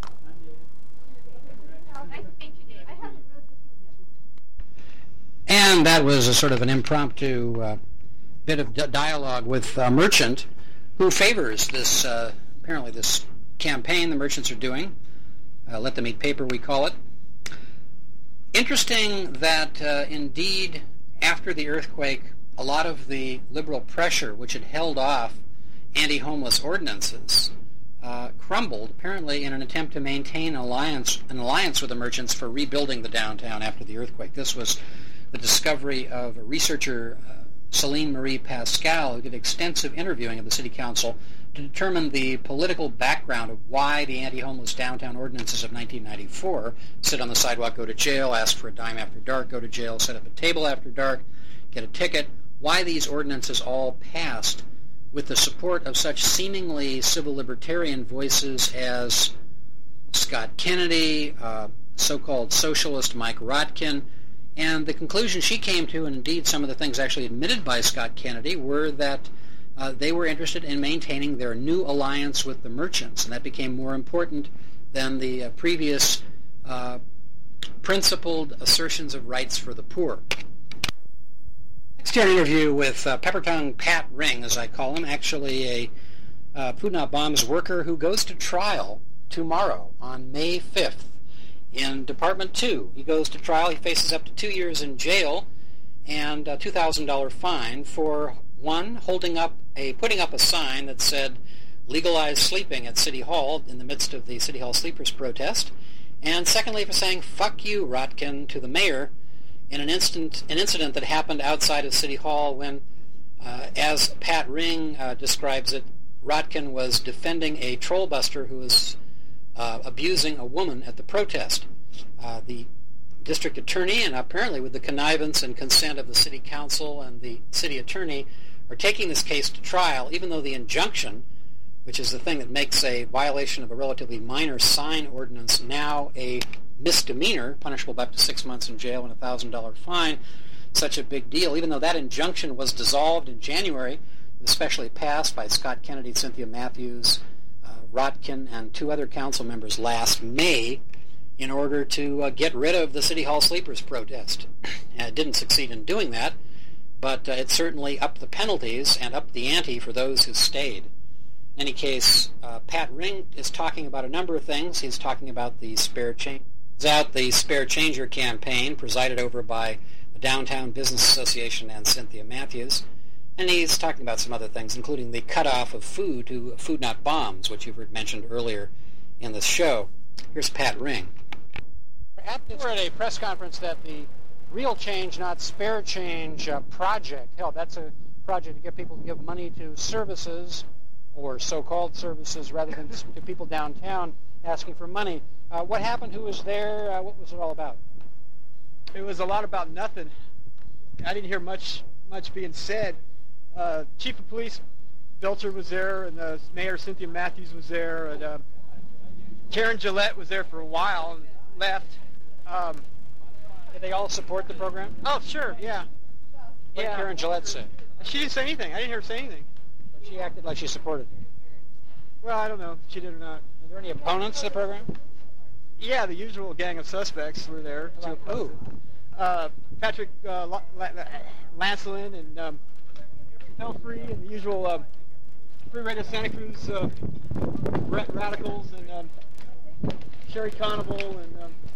Nice to meet you, Dave. I haven't read this one yet. And that was a sort of an impromptu uh, bit of d- dialogue with a merchant who favors this, uh, apparently this campaign the merchants are doing. Uh, Let them eat paper, we call it. Interesting that uh, indeed, after the earthquake, a lot of the liberal pressure which had held off anti-homeless ordinances uh, crumbled, apparently in an attempt to maintain alliance, an alliance with the merchants for rebuilding the downtown after the earthquake. This was the discovery of a researcher, uh, Celine Marie Pascal, who did extensive interviewing of the city council to determine the political background of why the anti-homeless downtown ordinances of nineteen ninety-four, sit on the sidewalk, go to jail, ask for a dime after dark, go to jail, set up a table after dark, get a ticket, why these ordinances all passed with the support of such seemingly civil libertarian voices as Scott Kennedy, uh, so-called socialist Mike Rotkin, and the conclusion she came to, and indeed some of the things actually admitted by Scott Kennedy, were that uh, they were interested in maintaining their new alliance with the merchants, and that became more important than the uh, previous uh, principled assertions of rights for the poor. Next year, an interview with uh, Peppertongue Pat Ring, as I call him, actually a uh, Food Not Bombs worker who goes to trial tomorrow on May fifth in Department two. He goes to trial. He faces up to two years in jail and a two thousand dollars fine for, one, holding up a putting up a sign that said legalize sleeping at City Hall in the midst of the City Hall sleepers protest, and secondly for saying fuck you, Rotkin, to the mayor in an instant, an incident that happened outside of City Hall when, uh, as Pat Ring uh, describes it, Rotkin was defending a troll buster who was uh, abusing a woman at the protest. Uh, the district attorney, and apparently with the connivance and consent of the city council and the city attorney, are taking this case to trial, even though the injunction, which is the thing that makes a violation of a relatively minor sign ordinance now a misdemeanor, punishable by up to six months in jail and a one thousand dollars fine, such a big deal. Even though that injunction was dissolved in January, especially passed by Scott Kennedy, Cynthia Matthews, uh, Rotkin, and two other council members last May in order to uh, get rid of the City Hall Sleepers protest. And it didn't succeed in doing that, but uh, it certainly upped the penalties and upped the ante for those who stayed. In any case, uh, Pat Ring is talking about a number of things. He's talking about the Spare Change, out the Spare Changer campaign presided over by the Downtown Business Association and Cynthia Matthews. And he's talking about some other things, including the cutoff of food to Food Not Bombs, which you've heard mentioned earlier in this show. Here's Pat Ring. We're at a press conference that the Real Change, Not Spare Change uh, project, hell, that's a project to get people to give money to services, or so-called services, rather than to people downtown asking for money. Uh, what happened? Who was there? Uh, what was it all about? It was a lot about nothing. I didn't hear much much being said. Uh, Chief of Police Belcher was there, and uh, Mayor Cynthia Matthews was there, and uh, Karen Gillette was there for a while and left. Um, Did they all support the program? Oh, sure, yeah. What yeah. did Karen Gillette say? She didn't say anything. I didn't hear her say anything. But she acted like she supported it. Well, I don't know if she did or not. Were there any opponents to the program? Yeah, the usual gang of suspects were there. Like who? Uh, Patrick uh, La- La- Lancelin and um, Pelfrey and the usual um, Free Radio Santa Cruz uh, ra- radicals and um, Sherry Conable and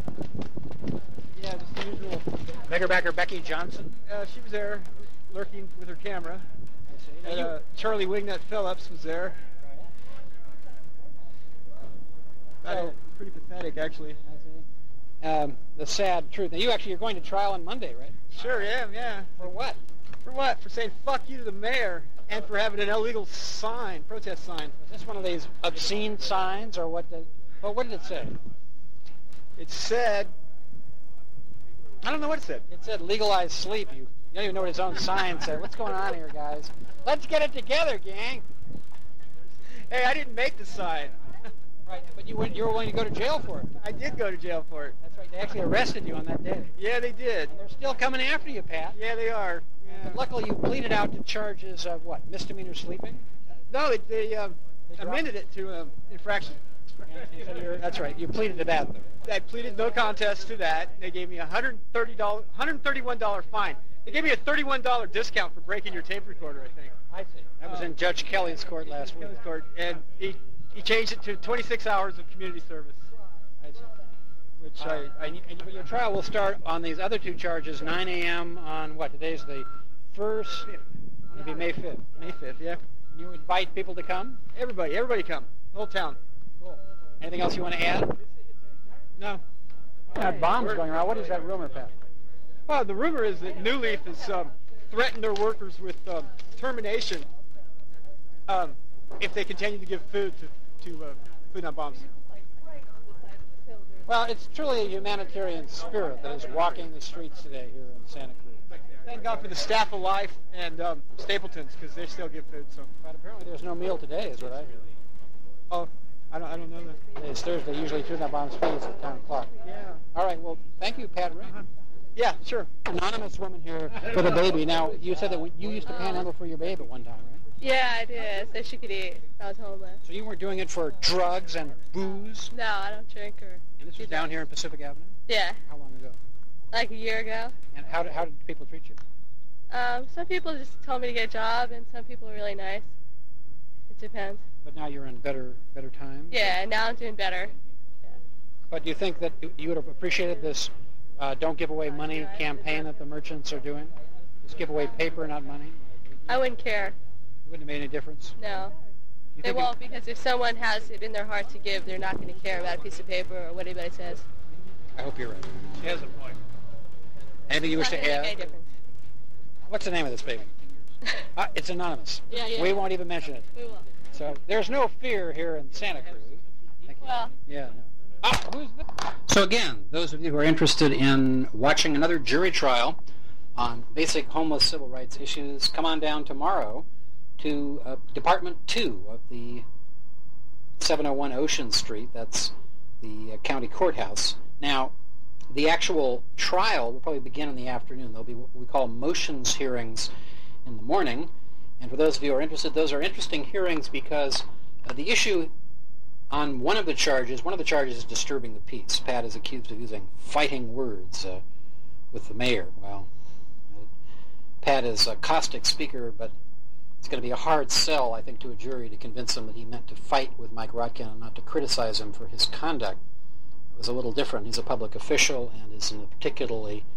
um, yeah, just the usual. Beggarbacker Becky Johnson? Uh, she was there, lurking with her camera. I see. And, uh, Charlie Wingnut Phillips was there. Right. So, pretty pathetic, actually. I see. Um, the sad truth. Now, you actually you're going to trial on Monday, right? Sure am, yeah. For what? For what? For saying fuck you to the mayor and for having an illegal sign, protest sign. Is this one of these obscene signs, or what? The, well, what did it say? It said, I don't know what it said. It said legalize sleep. You, you don't even know what his own sign said. What's going on here, guys? Let's get it together, gang. Hey, I didn't make the sign. Right, but you went, you were willing to go to jail for it. I did go to jail for it. That's right. They actually arrested you on that day. Yeah, they did. And they're still coming after you, Pat. Yeah, they are. Yeah. But luckily, you pleaded out to charges of what? Misdemeanor sleeping? No, they, they, um, they amended it to um, infraction. Yeah, that's right. You pleaded to that, though. I pleaded no contest to that. They gave me a one hundred thirty dollars, one hundred thirty-one dollars fine. They gave me a thirty-one dollars discount for breaking your tape recorder, I think. I see. That was um, in Judge Kelly's court last week. Kelly's court, and he he changed it to twenty-six hours of community service. I see. Which uh, I, and, and your trial will start on these other two charges, nine a.m. on what? Today's the first, maybe May fifth. May fifth, yeah. And you invite people to come? Everybody, everybody come. The whole town. Cool. Anything else you want to add? No. Got bombs going around. What is that rumor, Pat? Well, the rumor is that New Leaf has um, threatened their workers with um, termination um, if they continue to give food to, to uh, Food Not Bombs. Well, it's truly a humanitarian spirit that is walking the streets today here in Santa Cruz. Thank God for the Staff of Life and um, Stapleton's, because they still give food. So, but apparently there's no meal today, is what I hear. Oh, I don't, I don't know that. It's Thursday. Usually Food Not Bombs feeds at ten o'clock. Yeah. All right. Well, thank you, Pat Ring. Uh-huh. Yeah, sure. Anonymous woman here for the baby. Now, you said that you used to panhandle for your babe at one time, right? Yeah, I did, so she could eat. I was homeless. So you weren't doing it for drugs and booze? No, I don't drink or... And this was down here in Pacific Avenue? Yeah. How long ago? Like a year ago. And how did, how did people treat you? Um, some people just told me to get a job, and some people were really nice. It depends. But now you're in better better times? Yeah, now I'm doing better. Yeah. But do you think that you would have appreciated this uh, Don't Give Away Money campaign that the merchants are doing? Just give away paper, not money? I wouldn't care. It wouldn't have made any difference? No. You they won't, it, because if someone has it in their heart to give, they're not going to care about a piece of paper or what anybody says. I hope you're right. She has a point. Anything you wish to Not gonna make any add? difference. What's the name of this baby? Uh, it's anonymous. Yeah, yeah. We won't even mention it. We will. So there's no fear here in Santa Cruz. Thank you. Well, Yeah, no. Ah, who's that? So again, those of you who are interested in watching another jury trial on basic homeless civil rights issues, come on down tomorrow to uh, Department two of the seven oh one Ocean Street. That's the uh, county courthouse. Now, the actual trial will probably begin in the afternoon. There'll be what we call motions hearings in the morning. And for those of you who are interested, those are interesting hearings because uh, the issue on one of the charges, one of the charges is disturbing the peace. Pat is accused of using fighting words uh, with the mayor. Well, uh, Pat is a caustic speaker, but it's going to be a hard sell, I think, to a jury to convince them that he meant to fight with Mike Rotkin and not to criticize him for his conduct. It was a little different. He's a public official and is in a particularly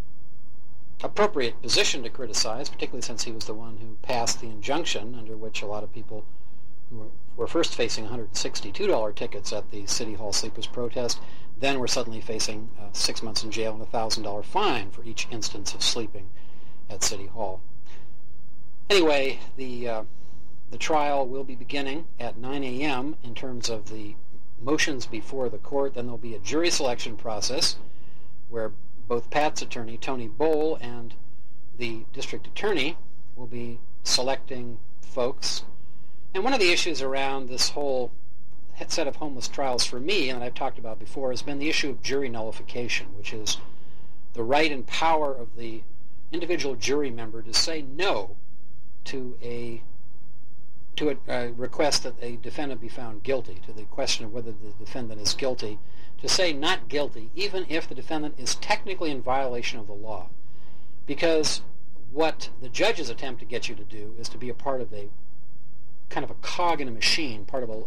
appropriate position to criticize, particularly since he was the one who passed the injunction under which a lot of people who were, were first facing one hundred sixty-two dollars tickets at the City Hall sleepers protest, then were suddenly facing uh, six months in jail and a one thousand dollars fine for each instance of sleeping at City Hall. Anyway, the uh, the trial will be beginning at nine a.m. in terms of the motions before the court. Then there'll be a jury selection process where both Pat's attorney, Tony Bowl, and the district attorney will be selecting folks. And one of the issues around this whole set of homeless trials for me, and I've talked about before, has been the issue of jury nullification, which is the right and power of the individual jury member to say no to a to a, a request that a defendant be found guilty, to the question of whether the defendant is guilty, to say not guilty, even if the defendant is technically in violation of the law. Because what the judges attempt to get you to do is to be a part of a kind of a cog in a machine, part of a,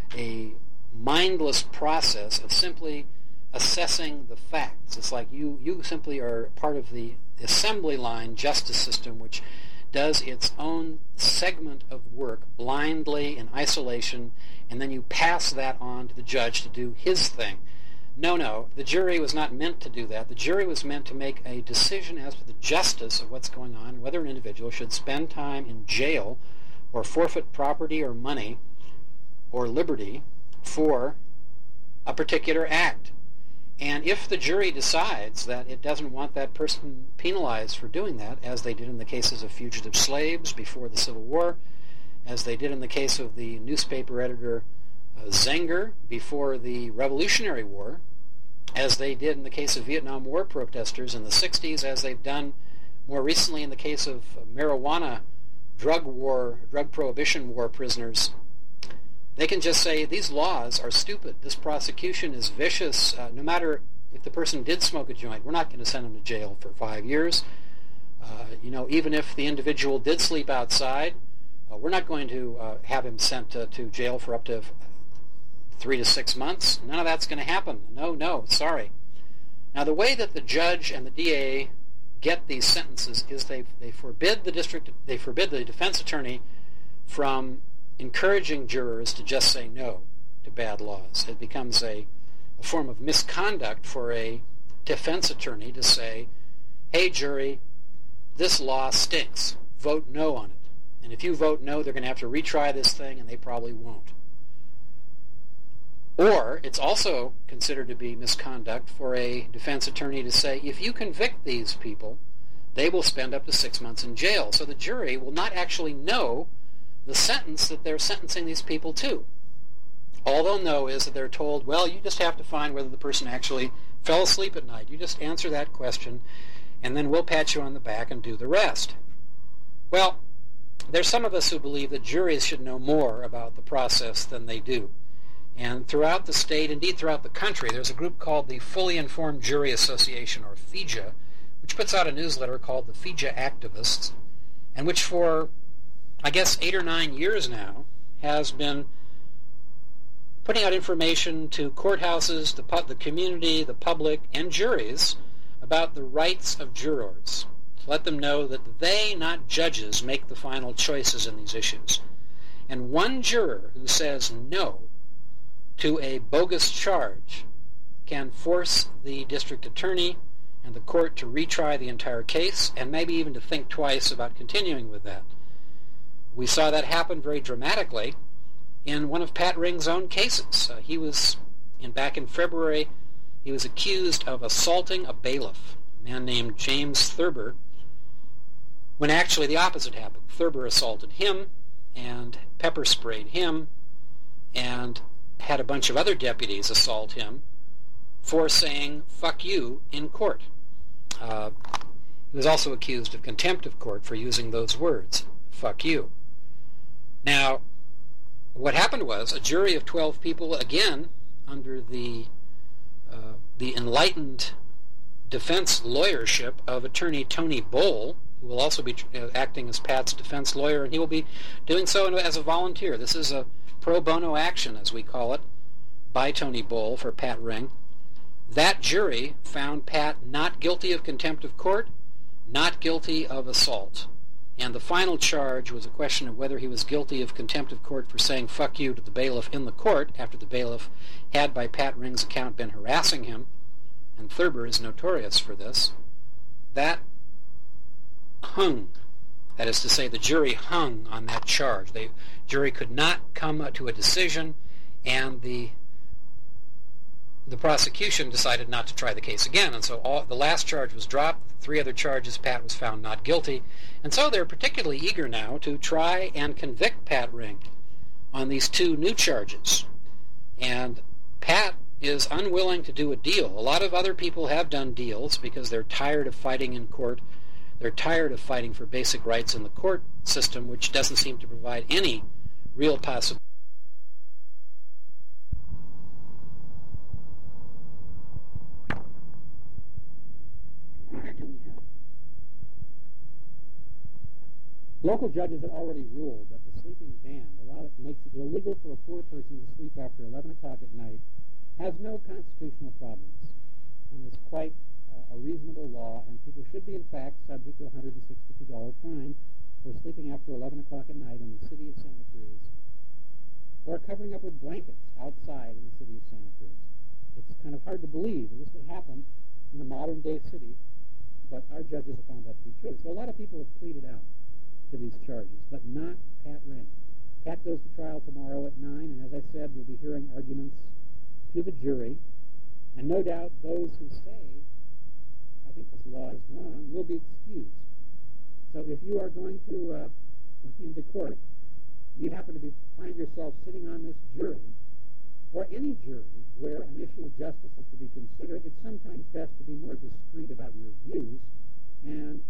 a mindless process of simply assessing the facts. It's like you, you simply are part of the assembly line justice system, which does its own segment of work blindly in isolation, and then you pass that on to the judge to do his thing. No, no, the jury was not meant to do that. The jury was meant to make a decision as to the justice of what's going on, whether an individual should spend time in jail or forfeit property or money or liberty for a particular act. And if the jury decides that it doesn't want that person penalized for doing that, as they did in the cases of fugitive slaves before the Civil War, as they did in the case of the newspaper editor uh, Zenger before the Revolutionary War, as they did in the case of Vietnam War protesters in the sixties, as they've done more recently in the case of marijuana drug war, drug prohibition war prisoners, they can just say, these laws are stupid, this prosecution is vicious, uh, no matter if the person did smoke a joint, we're not going to send them to jail for five years. Uh, you know, even if the individual did sleep outside, uh, we're not going to uh, have him sent uh, to jail for up to f- three to six months. None of that's going to happen. No, no, sorry. Now, the way that the judge and the D A get these sentences is they they forbid the district, they forbid the defense attorney from encouraging jurors to just say no to bad laws. It becomes a, a form of misconduct for a defense attorney to say, hey, jury, this law stinks. Vote no on it. And if you vote no, they're going to have to retry this thing, and they probably won't. Or it's also considered to be misconduct for a defense attorney to say, if you convict these people, they will spend up to six months in jail. So the jury will not actually know the sentence that they're sentencing these people to. All they'll know is that they're told, well, you just have to find whether the person actually fell asleep at night. You just answer that question, and then we'll pat you on the back and do the rest. Well, there's some of us who believe that juries should know more about the process than they do. And throughout the state, indeed throughout the country, there's a group called the Fully Informed Jury Association, or F I J A, which puts out a newsletter called the F I J A Activists, and which for I guess eight or nine years now, has been putting out information to courthouses, the, pu- the community, the public, and juries about the rights of jurors, to let them know that they, not judges, make the final choices in these issues. And one juror who says no to a bogus charge can force the district attorney and the court to retry the entire case, and maybe even to think twice about continuing with that. We saw that happen very dramatically in one of Pat Ring's own cases. Uh, he was, in back in February, he was accused of assaulting a bailiff, a man named James Thurber, when actually the opposite happened. Thurber assaulted him and pepper sprayed him and had a bunch of other deputies assault him for saying, "fuck you," in court. Uh, he was also accused of contempt of court for using those words, "fuck you." Now, what happened was a jury of twelve people, again, under the uh, the enlightened defense lawyership of attorney Tony Boll, who will also be uh, acting as Pat's defense lawyer, and he will be doing so as a volunteer. This is a pro bono action, as we call it, by Tony Boll for Pat Ring. That jury found Pat not guilty of contempt of court, not guilty of assault. And the final charge was a question of whether he was guilty of contempt of court for saying "fuck you" to the bailiff in the court, after the bailiff had, by Pat Ring's account, been harassing him, and Thurber is notorious for this. That hung. That is to say, the jury hung on that charge. The jury could not come to a decision, and the the prosecution decided not to try the case again. And so all, the last charge was dropped. Three other charges, Pat was found not guilty. And so they're particularly eager now to try and convict Pat Ring on these two new charges. And Pat is unwilling to do a deal. A lot of other people have done deals because they're tired of fighting in court. They're tired of fighting for basic rights in the court system, which doesn't seem to provide any real possibility. Local judges have already ruled that the sleeping ban, a lot of, makes it illegal for a poor person to sleep after eleven o'clock at night, has no constitutional problems, and is quite uh, a reasonable law, and people should be, in fact, subject to a one hundred sixty-two dollars fine for sleeping after eleven o'clock at night in the city of Santa Cruz, or covering up with blankets outside in the city of Santa Cruz. It's kind of hard to believe that this would happen in the modern-day city, but our judges have found that to be true. So a lot of people have pleaded out to these charges, but not Pat Ring. Pat goes to trial tomorrow at nine, and as I said, we'll be hearing arguments to the jury, and no doubt those who say, I think this law is wrong, will be excused. So if you are going to uh, into court, you happen to be, find yourself sitting on this jury, or any jury where an issue of justice is to be considered, it's sometimes best to be more discreet about your views and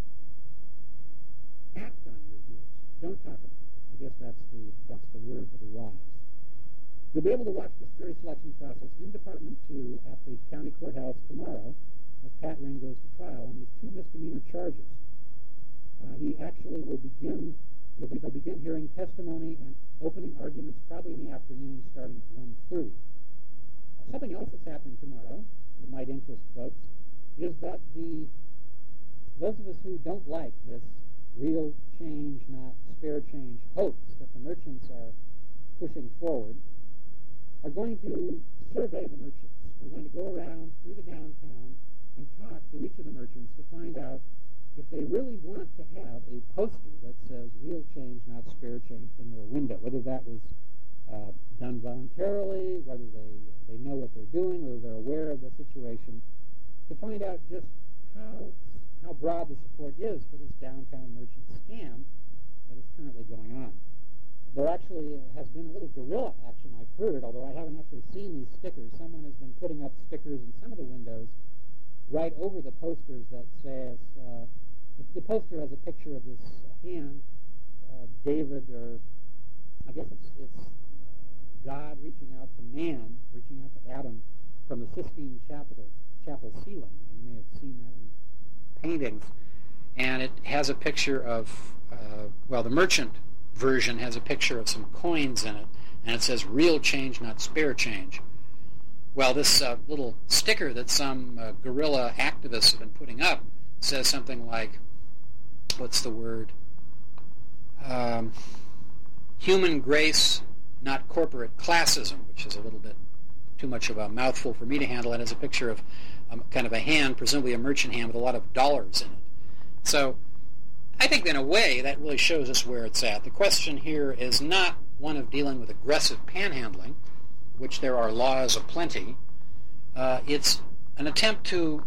act on your views. Don't talk about it. I guess that's the that's the word for the wise. You'll be able to watch the jury selection process in Department two at the county courthouse tomorrow as Pat Ring goes to trial on these two misdemeanor charges. Uh, he actually will begin, they'll, be, they'll begin hearing testimony and opening arguments probably in the afternoon starting at one thirty. Uh, something else that's happening tomorrow that might interest folks is that the those of us who don't like this real change, not spare change hoax that the merchants are pushing forward, are going to survey the merchants. We're going to go around through the downtown and talk to each of the merchants to find out if they really want to have a poster that says real change, not spare change in their window, whether that was uh, done voluntarily, whether they, they know what they're doing, whether they're aware of the situation, to find out just how how broad the support is for this downtown merchant scam that is currently going on. There actually uh, has been a little guerrilla action, I've heard, although I haven't actually seen these stickers. Someone has been putting up stickers in some of the windows right over the posters that says, uh, the, the poster has a picture of this uh, hand, uh, David, or I guess it's, it's uh, God reaching out to man, reaching out to Adam from the Sistine Chapel, chapel ceiling. Uh, you may have seen that in paintings, and it has a picture of, uh, well, the merchant version has a picture of some coins in it, and it says real change, not spare change. Well, this uh, little sticker that some uh, guerrilla activists have been putting up says something like, what's the word? Um, human grace, not corporate classism, which is a little bit too much of a mouthful for me to handle, and it's a picture of um, kind of a hand, presumably a merchant hand with a lot of dollars in it. So I think in a way that really shows us where it's at. The question here is not one of dealing with aggressive panhandling, which there are laws aplenty. Uh, it's an attempt to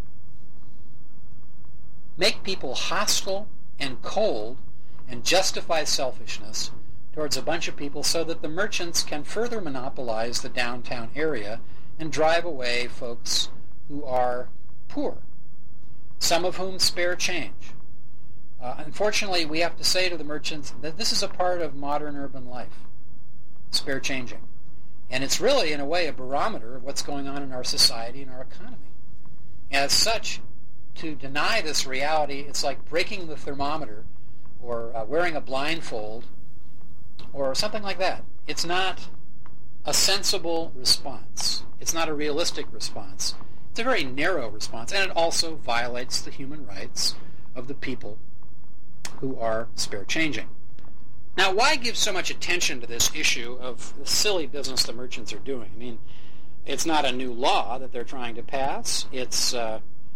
make people hostile and cold and justify selfishness towards a bunch of people so that the merchants can further monopolize the downtown area and drive away folks who are poor, some of whom spare change. Uh, unfortunately, we have to say to the merchants that this is a part of modern urban life, spare changing. And it's really, in a way, a barometer of what's going on in our society and our economy. As such, to deny this reality, it's like breaking the thermometer or uh, wearing a blindfold or something like that. It's not a sensible response. It's not a realistic response. It's a very narrow response, and it also violates the human rights of the people who are spare changing. Now, why give so much attention to this issue of the silly business the merchants are doing? I mean, it's not a new law that they're trying to pass. It's uh,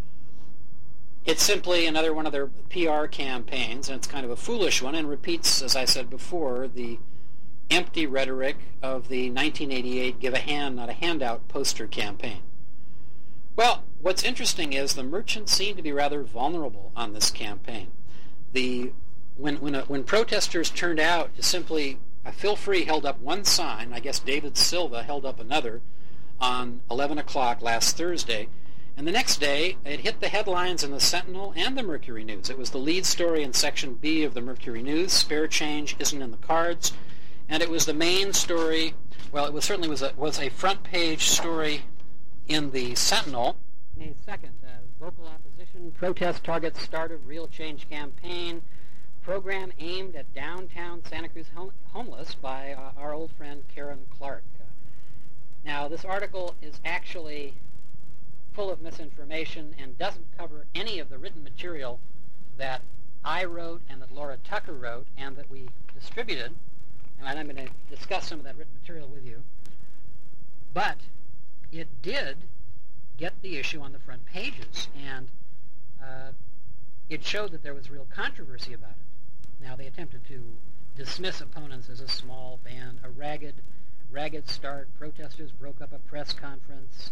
it's simply another one of their P R campaigns, and it's kind of a foolish one, and repeats, as I said before, the empty rhetoric of the nineteen eighty-eight Give a Hand, Not a Handout poster campaign. Well, what's interesting is the merchants seem to be rather vulnerable on this campaign. The When when, uh, when protesters turned out to simply, uh, Phil Free held up one sign, I guess David Silva held up another, on eleven o'clock last Thursday, and the next day it hit the headlines in the Sentinel and the Mercury News. It was the lead story in Section B of the Mercury News, Spare Change Isn't in the Cards, and it was the main story, well, it was certainly was a, was a front-page story in the Sentinel. May second, uh, vocal opposition, protest targets start of real change campaign, program aimed at downtown Santa Cruz hom- homeless by uh, our old friend Karen Clark. Uh, now, this article is actually full of misinformation and doesn't cover any of the written material that I wrote and that Laura Tucker wrote and that we distributed, and I'm going to discuss some of that written material with you. But it did get the issue on the front pages, and uh, it showed that there was real controversy about it. Now, they attempted to dismiss opponents as a small band, a ragged, ragged start. Protesters broke up a press conference,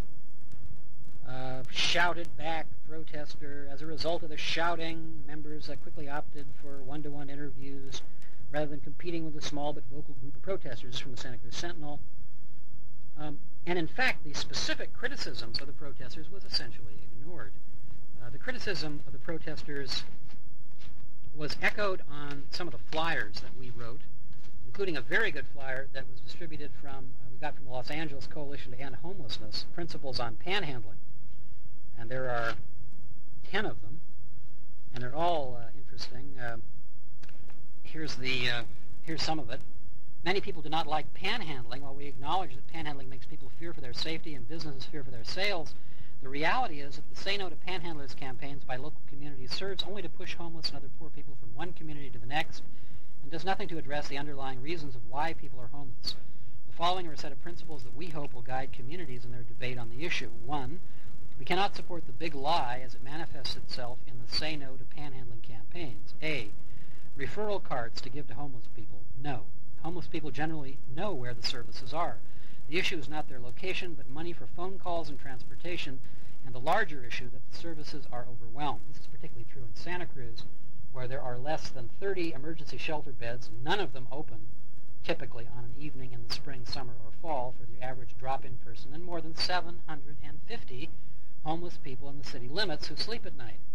uh, shouted back protester. As a result of the shouting, members uh, quickly opted for one-to-one interviews rather than competing with a small but vocal group of protesters from the Santa Cruz Sentinel. Um, and in fact, the specific criticisms of the protesters was essentially ignored. Uh, the criticism of the protesters was echoed on some of the flyers that we wrote, including a very good flyer that was distributed from, uh, we got from the Los Angeles Coalition to End Homelessness, Principles on Panhandling. And there are ten of them, and they're all uh, interesting. Uh, here's the, uh, here's some of it. Many people do not like panhandling. While we acknowledge that panhandling makes people fear for their safety and businesses fear for their sales, the reality is that the Say No to Panhandlers campaigns by local communities serves only to push homeless and other poor people from one community to the next and does nothing to address the underlying reasons of why people are homeless. The following are a set of principles that we hope will guide communities in their debate on the issue. One, we cannot support the big lie as it manifests itself in the Say No to Panhandling campaigns. A, referral cards to give to homeless people. No. Homeless people generally know where the services are. The issue is not their location, but money for phone calls and transportation, and the larger issue that the services are overwhelmed. This is particularly true in Santa Cruz, where there are less than thirty emergency shelter beds, none of them open, typically on an evening in the spring, summer, or fall for the average drop-in person, and more than seven hundred fifty homeless people in the city limits who sleep at night.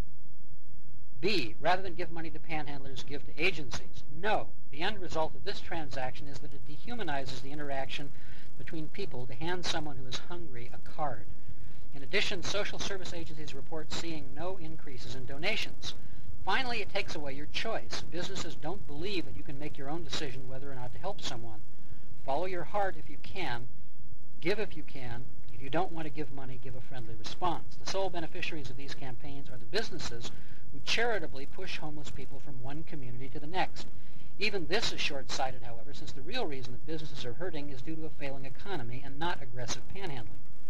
B, rather than give money to panhandlers, give to agencies. No, the end result of this transaction is that it dehumanizes the interaction between people to hand someone who is hungry a card. In addition, social service agencies report seeing no increases in donations. Finally, it takes away your choice. Businesses don't believe that you can make your own decision whether or not to help someone. Follow your heart if you can. Give if you can. If you don't want to give money, give a friendly response. The sole beneficiaries of these campaigns are the businesses who charitably push homeless people from one community to the next. Even this is short-sighted, however, since the real reason that businesses are hurting is due to a failing economy and not aggressive panhandling.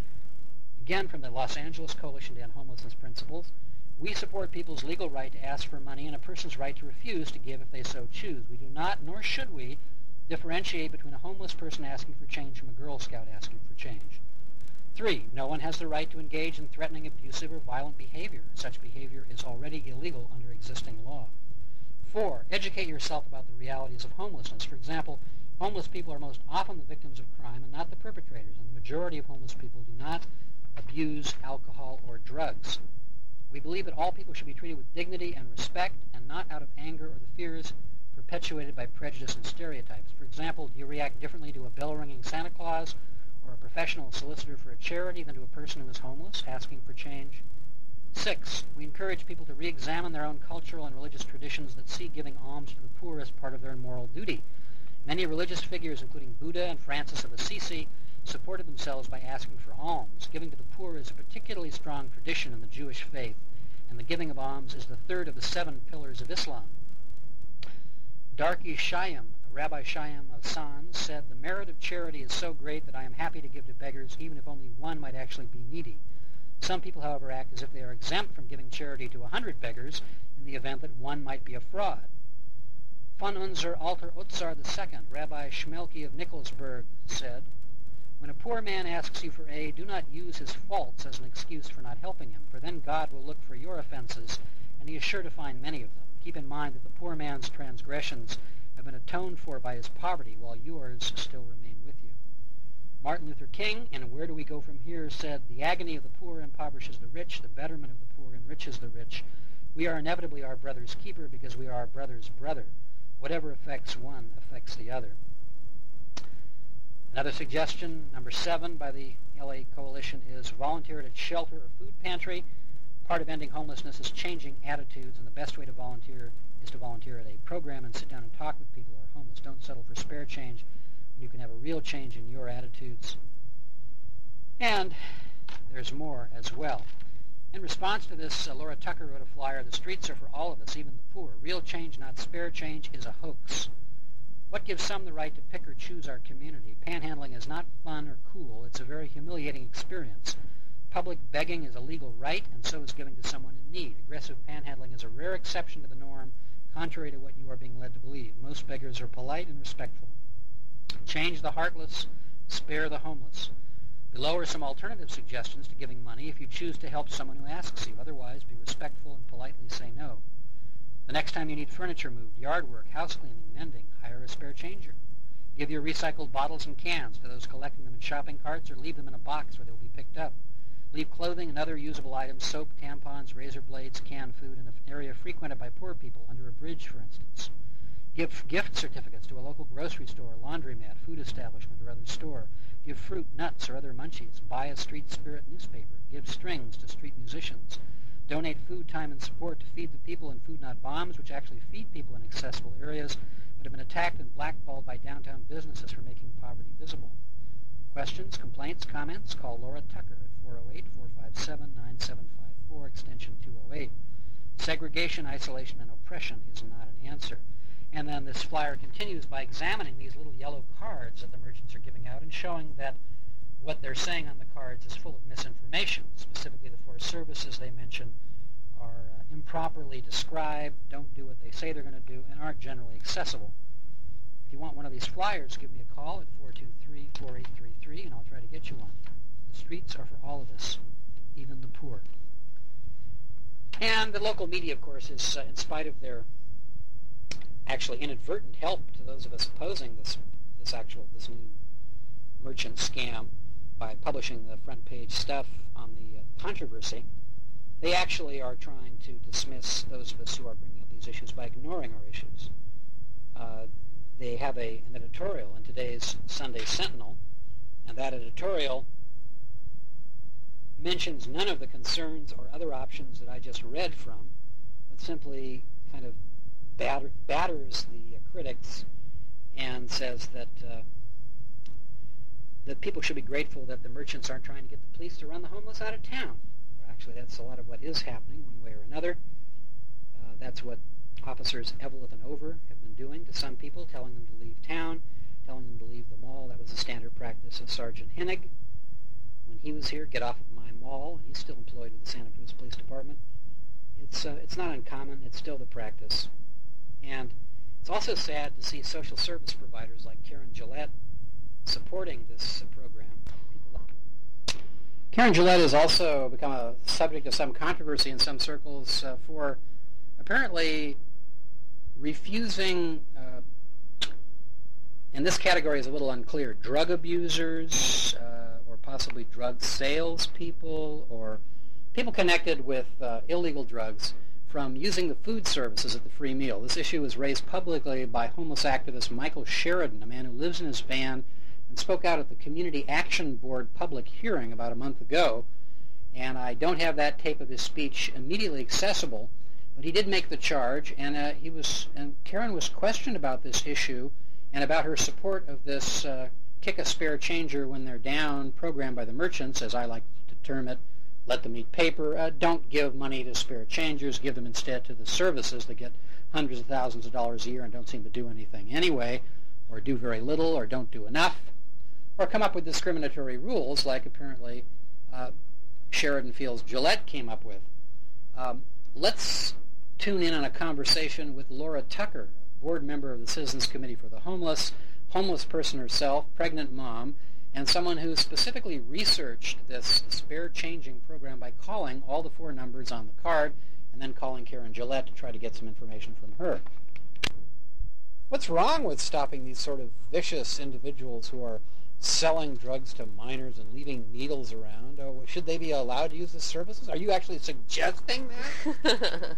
Again, from the Los Angeles Coalition to End Homelessness Principles, we support people's legal right to ask for money and a person's right to refuse to give if they so choose. We do not, nor should we, differentiate between a homeless person asking for change from a Girl Scout asking for change. Three, no one has the right to engage in threatening, abusive, or violent behavior. Such behavior is already illegal under existing law. Four, educate yourself about the realities of homelessness. For example, homeless people are most often the victims of crime and not the perpetrators, and the majority of homeless people do not abuse alcohol or drugs. We believe that all people should be treated with dignity and respect and not out of anger or the fears perpetuated by prejudice and stereotypes. For example, do you react differently to a bell-ringing Santa Claus or a professional solicitor for a charity than to a person who is homeless asking for change? Six, we encourage people to re-examine their own cultural and religious traditions that see giving alms to the poor as part of their moral duty. Many religious figures, including Buddha and Francis of Assisi, supported themselves by asking for alms. Giving to the poor is a particularly strong tradition in the Jewish faith, and the giving of alms is the third of the seven pillars of Islam. Darki Shayam, Rabbi Shayam of Sanz, said, "The merit of charity is so great that I am happy to give to beggars, even if only one might actually be needy. Some people, however, act as if they are exempt from giving charity to a hundred beggars in the event that one might be a fraud." Von Unser Alter Utzar the Second, Rabbi Schmelke of Nikolsburg, said, "When a poor man asks you for aid, do not use his faults as an excuse for not helping him, for then God will look for your offenses, and he is sure to find many of them. Keep in mind that the poor man's transgressions have been atoned for by his poverty, while yours still remain with you." Martin Luther King, in Where Do We Go From Here, said, "The agony of the poor impoverishes the rich, the betterment of the poor enriches the rich. We are inevitably our brother's keeper because we are our brother's brother. Whatever affects one affects the other." Another suggestion, number seven, by the L A Coalition is volunteer at a shelter or food pantry. Part of ending homelessness is changing attitudes, and the best way to volunteer is to volunteer at a program and sit down and talk with people who are homeless. Don't settle for spare change when you can have a real change in your attitudes. And there's more as well. In response to this, uh, Laura Tucker wrote a flyer, "The streets are for all of us, even the poor. Real change, not spare change, is a hoax. What gives some the right to pick or choose our community? Panhandling is not fun or cool. It's a very humiliating experience. Public begging is a legal right, and so is giving to someone in need. Aggressive panhandling is a rare exception to the norm, contrary to what you are being led to believe. Most beggars are polite and respectful. Change the heartless, spare the homeless. Below are some alternative suggestions to giving money if you choose to help someone who asks you. Otherwise, be respectful and politely say no. The next time you need furniture moved, yard work, house cleaning, mending, hire a spare changer. Give your recycled bottles and cans to those collecting them in shopping carts, or leave them in a box where they will be picked up. Leave clothing and other usable items, soap, tampons, razor blades, canned food, in an area frequented by poor people, under a bridge, for instance. Give gift certificates to a local grocery store, laundromat, food establishment, or other store. Give fruit, nuts, or other munchies. Buy a street spirit newspaper. Give strings to street musicians. Donate food, time, and support to Feed the People and Food Not Bombs, which actually feed people in accessible areas, but have been attacked and blackballed by downtown businesses for making poverty visible. Questions, complaints, comments? Call Laura Tucker at four oh eight, four five seven, nine seven five four, extension two oh eight. Segregation, isolation, and oppression is not an answer. And then this flyer continues by examining these little yellow cards that the merchants are giving out and showing that what they're saying on the cards is full of misinformation. Specifically, the four services they mention are uh, improperly described, don't do what they say they're going to do, and aren't generally accessible. If you want one of these flyers, give me a call at four two three, four eight three three, and I'll try to get you one. The streets are for all of us, even the poor. And the local media, of course, is, uh, in spite of their actually inadvertent help to those of us opposing this this actual, this new merchant scam, by publishing the front page stuff on the uh, controversy, they actually are trying to dismiss those of us who are bringing up these issues by ignoring our issues. Uh, they have a, an editorial in today's Sunday Sentinel, and that editorial mentions none of the concerns or other options that I just read from, but simply kind of batter, batters the uh, critics and says that uh, that people should be grateful that the merchants aren't trying to get the police to run the homeless out of town. Well, actually, that's a lot of what is happening one way or another. Uh, that's what Officers Eveleth and Over have been doing to some people, telling them to leave town, telling them to leave the mall. That was the standard practice of Sergeant Hennig when he was here. Get off of my Mall, and he's still employed with the Santa Cruz Police Department. It's uh, it's not uncommon. It's still the practice. And it's also sad to see social service providers like Karen Gillette supporting this uh, program. Karen Gillette has also become a subject of some controversy in some circles uh, for apparently refusing, uh, and this category is a little unclear, drug abusers uh, or possibly drug salespeople or people connected with uh, illegal drugs from using the food services at the free meal. This issue was raised publicly by homeless activist Michael Sheridan, a man who lives in his van and spoke out at the Community Action Board public hearing about a month ago. And I don't have that tape of his speech immediately accessible, but he did make the charge, and uh, he was, and Karen was questioned about this issue and about her support of this uh, kick a spare changer when they're down program by the merchants, as I like to term it. Let them eat paper. Uh, don't give money to spare changers. Give them instead to the services that get hundreds of thousands of dollars a year and don't seem to do anything anyway, or do very little, or don't do enough, or come up with discriminatory rules like apparently uh, Sheridan feels Gillette came up with. Um, let's tune in on a conversation with Laura Tucker, board member of the Citizens Committee for the Homeless, homeless person herself, pregnant mom, and someone who specifically researched this spare changing program by calling all the four numbers on the card and then calling Karen Gillette to try to get some information from her. What's wrong with stopping these sort of vicious individuals who are selling drugs to minors and leaving needles around? Or should they be allowed to use the services? Are you actually suggesting that?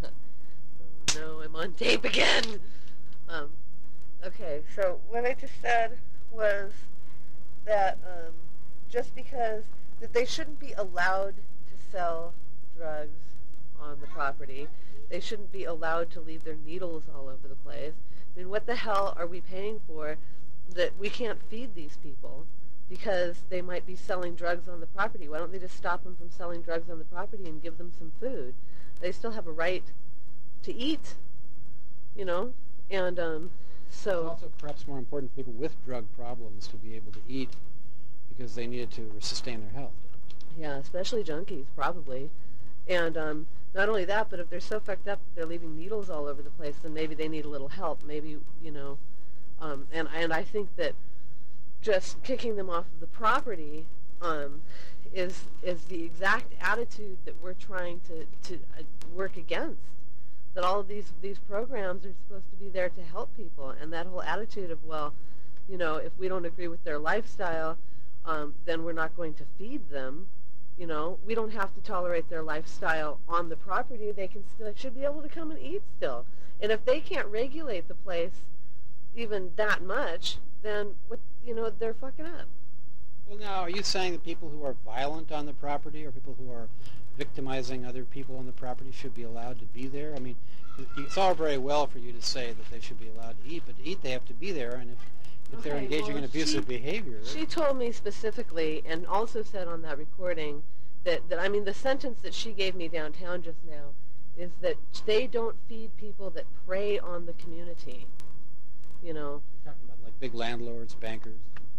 No, I'm on tape again. Um, okay, so what I just said was that um, just because that they shouldn't be allowed to sell drugs on the property, they shouldn't be allowed to leave their needles all over the place. I mean, what the hell are we paying for that we can't feed these people because they might be selling drugs on the property? Why don't they just stop them from selling drugs on the property and give them some food? They still have a right to eat, you know, and um, so... It's also perhaps more important for people with drug problems to be able to eat because they needed to sustain their health. Yeah, especially junkies, probably. And um, not only that, but if they're so fucked up that they're leaving needles all over the place, then maybe they need a little help. Maybe, you know, um, and, and I think that just kicking them off of the property um, is is the exact attitude that we're trying to, to uh, work against. That all of these, these programs are supposed to be there to help people, and that whole attitude of, well, you know, if we don't agree with their lifestyle, um, then we're not going to feed them. You know, we don't have to tolerate their lifestyle on the property. They can still should be able to come and eat still. And if they can't regulate the place even that much, then what, you know, they're fucking up. Well, now, are you saying that people who are violent on the property or people who are victimizing other people on the property should be allowed to be there? I mean, it's all very well for you to say that they should be allowed to eat, but to eat they have to be there, and if, if Okay, they're engaging well, in abusive she, behavior... She told me specifically, and also said on that recording, that, that, I mean, the sentence that she gave me downtown just now is that they don't feed people that prey on the community, you know. You're talking about, like, big landlords, bankers...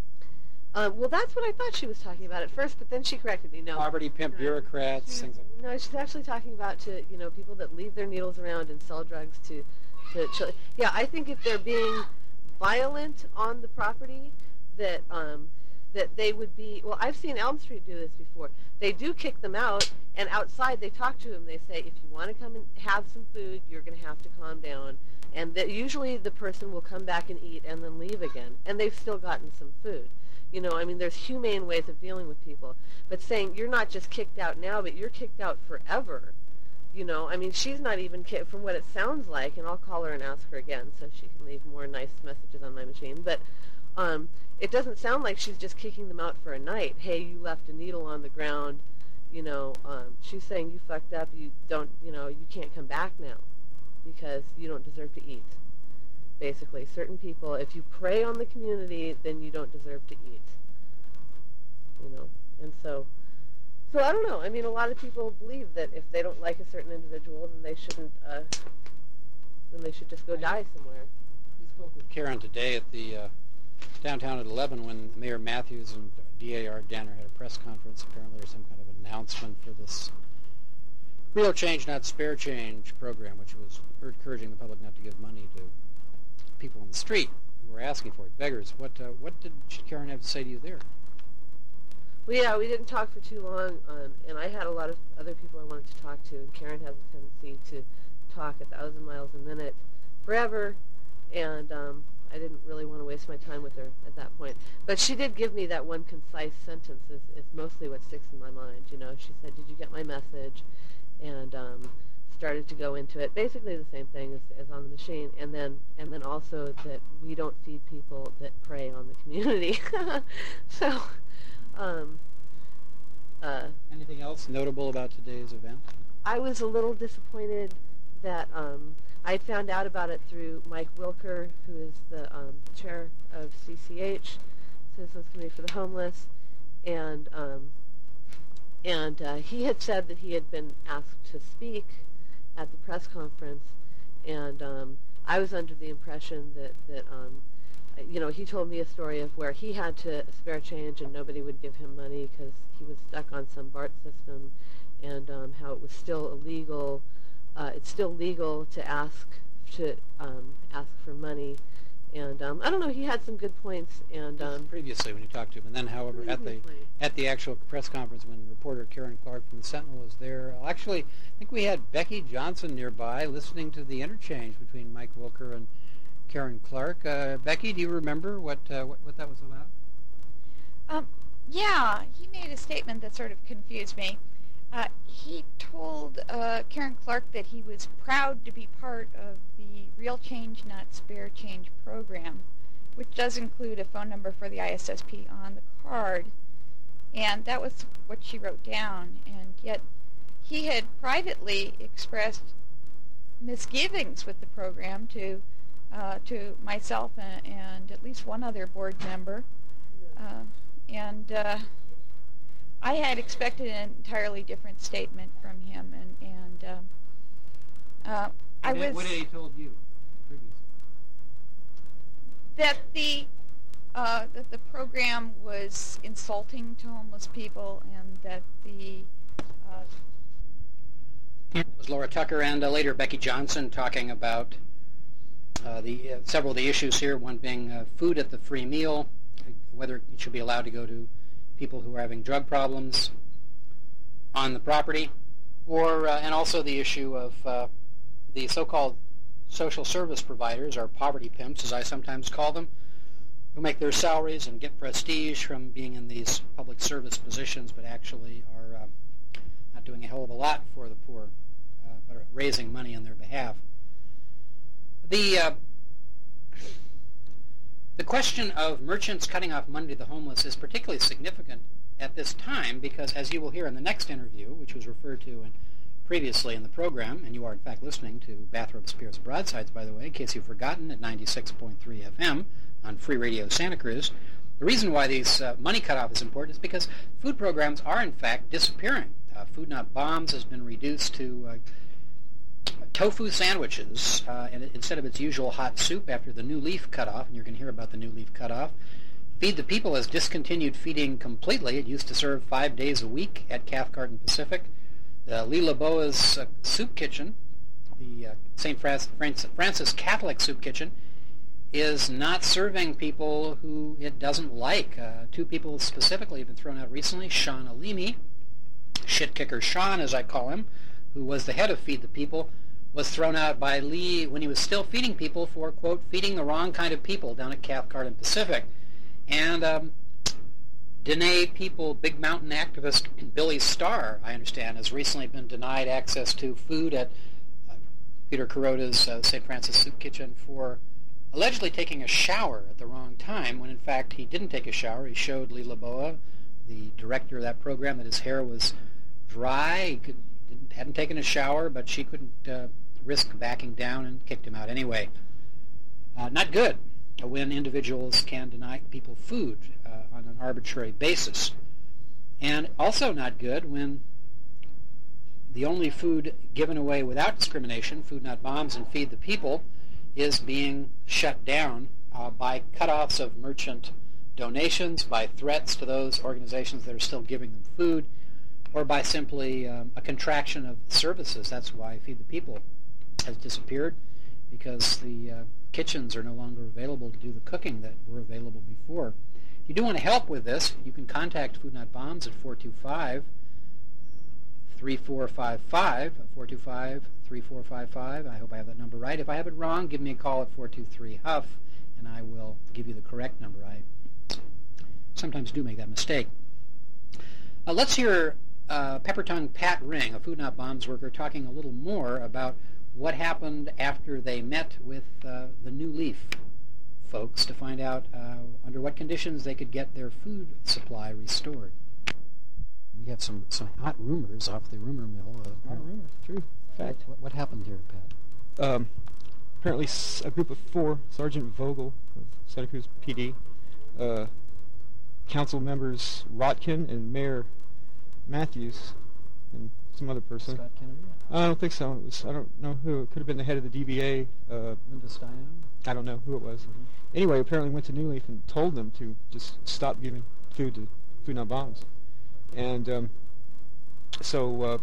Uh, well, that's what I thought she was talking about at first, but then she corrected me. No, poverty pimp no, bureaucrats, she's, things like that. No, she's actually talking about to you know people that leave their needles around and sell drugs to, to children. Yeah, I think if they're being violent on the property, that um, that they would be. Well, I've seen Elm Street do this before. They do kick them out, and outside they talk to them. They say, if you want to come and have some food, you're going to have to calm down. And that usually the person will come back and eat and then leave again, and they've still gotten some food. You know, I mean, there's humane ways of dealing with people. But saying you're not just kicked out now, but you're kicked out forever. You know, I mean, she's not even kicked from what it sounds like, and I'll call her and ask her again so she can leave more nice messages on my machine. But um, it doesn't sound like she's just kicking them out for a night. Hey, you left a needle on the ground. You know, um, she's saying you fucked up. You don't, you know, you can't come back now because you don't deserve to eat. Basically, certain people, if you prey on the community, then you don't deserve to eat. You know, and so, so I don't know. I mean, a lot of people believe that if they don't like a certain individual, then they shouldn't, uh, then they should just go die somewhere. We spoke with Karen today at the uh, downtown at eleven when Mayor Matthews and D A R Danner had a press conference, apparently, or some kind of announcement for this Real Change, Not Spare Change program, which was encouraging the public not to give money to people on the street who were asking for it, beggars. What uh, what did Karen have to say to you there? Well, yeah, we didn't talk for too long, um, and I had a lot of other people I wanted to talk to, and Karen has a tendency to talk a thousand miles a minute forever, and um, I didn't really want to waste my time with her at that point. But she did give me that one concise sentence is, is mostly what sticks in my mind. You know, she said, "Did you get my message?" And um, started to go into it. Basically the same thing as, as on the machine, and then and then also that we don't feed people that prey on the community. so. Um, uh, Anything else notable about today's event? I was a little disappointed that um, I found out about it through Mike Wilker, who is the um, chair of C C H, Citizens Committee for the Homeless, and um, and uh, he had said that he had been asked to speak at the press conference, and um, I was under the impression that that um, you know, he told me a story of where he had to spare change and nobody would give him money because he was stuck on some BART system, and um, how it was still illegal. Uh, it's still legal to ask to um, ask for money, and um, I don't know. He had some good points. And um, previously, when you talked to him, and then, however, at the at the actual press conference, when reporter Karen Clark from the Sentinel was there, actually, I think we had Becky Johnson nearby listening to the interchange between Mike Wilker and Karen Clark. Uh, Becky, do you remember what, uh, what what that was about? Um, yeah, he made a statement that sort of confused me. Uh, he told uh, Karen Clark that he was proud to be part of the Real Change, Not Spare Change program, which does include a phone number for the I S S P on the card. And that was what she wrote down. And yet he had privately expressed misgivings with the program to Uh, to myself and, and at least one other board member, uh, and uh, I had expected an entirely different statement from him, and and uh, uh, I what was. Did, what had he told you previously? That the uh, that the program was insulting to homeless people, and that the. Uh, it was Laura Tucker and uh, later Becky Johnson talking about. Uh, the uh, several of the issues here, one being uh, food at the free meal, whether it should be allowed to go to people who are having drug problems on the property, or uh, and also the issue of uh, the so-called social service providers, or poverty pimps, as I sometimes call them, who make their salaries and get prestige from being in these public service positions, but actually are uh, not doing a hell of a lot for the poor, uh, but are raising money on their behalf. The uh, the question of merchants cutting off money to the homeless is particularly significant at this time because, as you will hear in the next interview, which was referred to in, previously in the program, and you are in fact listening to Bathrobe Spears Broadsides, by the way, in case you've forgotten, at ninety-six point three F M on Free Radio Santa Cruz. The reason why these uh, money cutoff is important is because food programs are in fact disappearing. Uh, Food Not Bombs has been reduced to uh, tofu sandwiches, uh, and instead of its usual hot soup after the New Leaf cutoff, and you're going to hear about the New Leaf cutoff. Feed the People has discontinued feeding completely. It used to serve five days a week at Cathcart Pacific. The Lila Boa's uh, Soup Kitchen, the uh, Saint Francis Catholic Soup Kitchen, is not serving people who it doesn't like. Uh, two people specifically have been thrown out recently. Sean Alimi, shit kicker Sean as I call him, who was the head of Feed the People, was thrown out by Lee when he was still feeding people for, quote, feeding the wrong kind of people down at Cathcart and Pacific. And um, Dene People Big Mountain activist Billy Starr, I understand, has recently been denied access to food at uh, Peter Kuroda's uh, Saint Francis Soup Kitchen for allegedly taking a shower at the wrong time, when in fact he didn't take a shower. He showed Lee Laboa, the director of that program, that his hair was dry. He could Didn't, hadn't taken a shower, but she couldn't uh, risk backing down and kicked him out anyway. Uh, not good when individuals can deny people food uh, on an arbitrary basis. And also not good when the only food given away without discrimination, Food Not Bombs and Feed the People, is being shut down uh, by cutoffs of merchant donations, by threats to those organizations that are still giving them food, or by simply um, a contraction of services. That's why Feed the People has disappeared, because the uh, kitchens are no longer available to do the cooking that were available before. If you do want to help with this, you can contact Food Not Bombs at four two five, three four five five, four two five, three four five five. I hope I have that number right. If I have it wrong, give me a call at four two three, H U F, and I will give you the correct number. I sometimes do make that mistake. Uh, let's hear uh, Peppertongue Pat Ring, a Food Not Bombs worker, talking a little more about what happened after they met with uh, the New Leaf folks to find out uh, under what conditions they could get their food supply restored. We have some, some hot rumors off the rumor mill. Uh, hot rumors, true. Fact. What, what happened here, Pat? Um, apparently a group of four, Sergeant Vogel of Santa Cruz P D, uh, council members Rotkin and Mayor Matthews, and some other person. Scott Kennedy? I don't think so. It was, I don't know who. It could have been the head of the D B A. Uh, Linda Steino? I don't know who it was. Mm-hmm. Anyway, apparently went to New Leaf and told them to just stop giving food to Food Not Bombs. And um, so uh,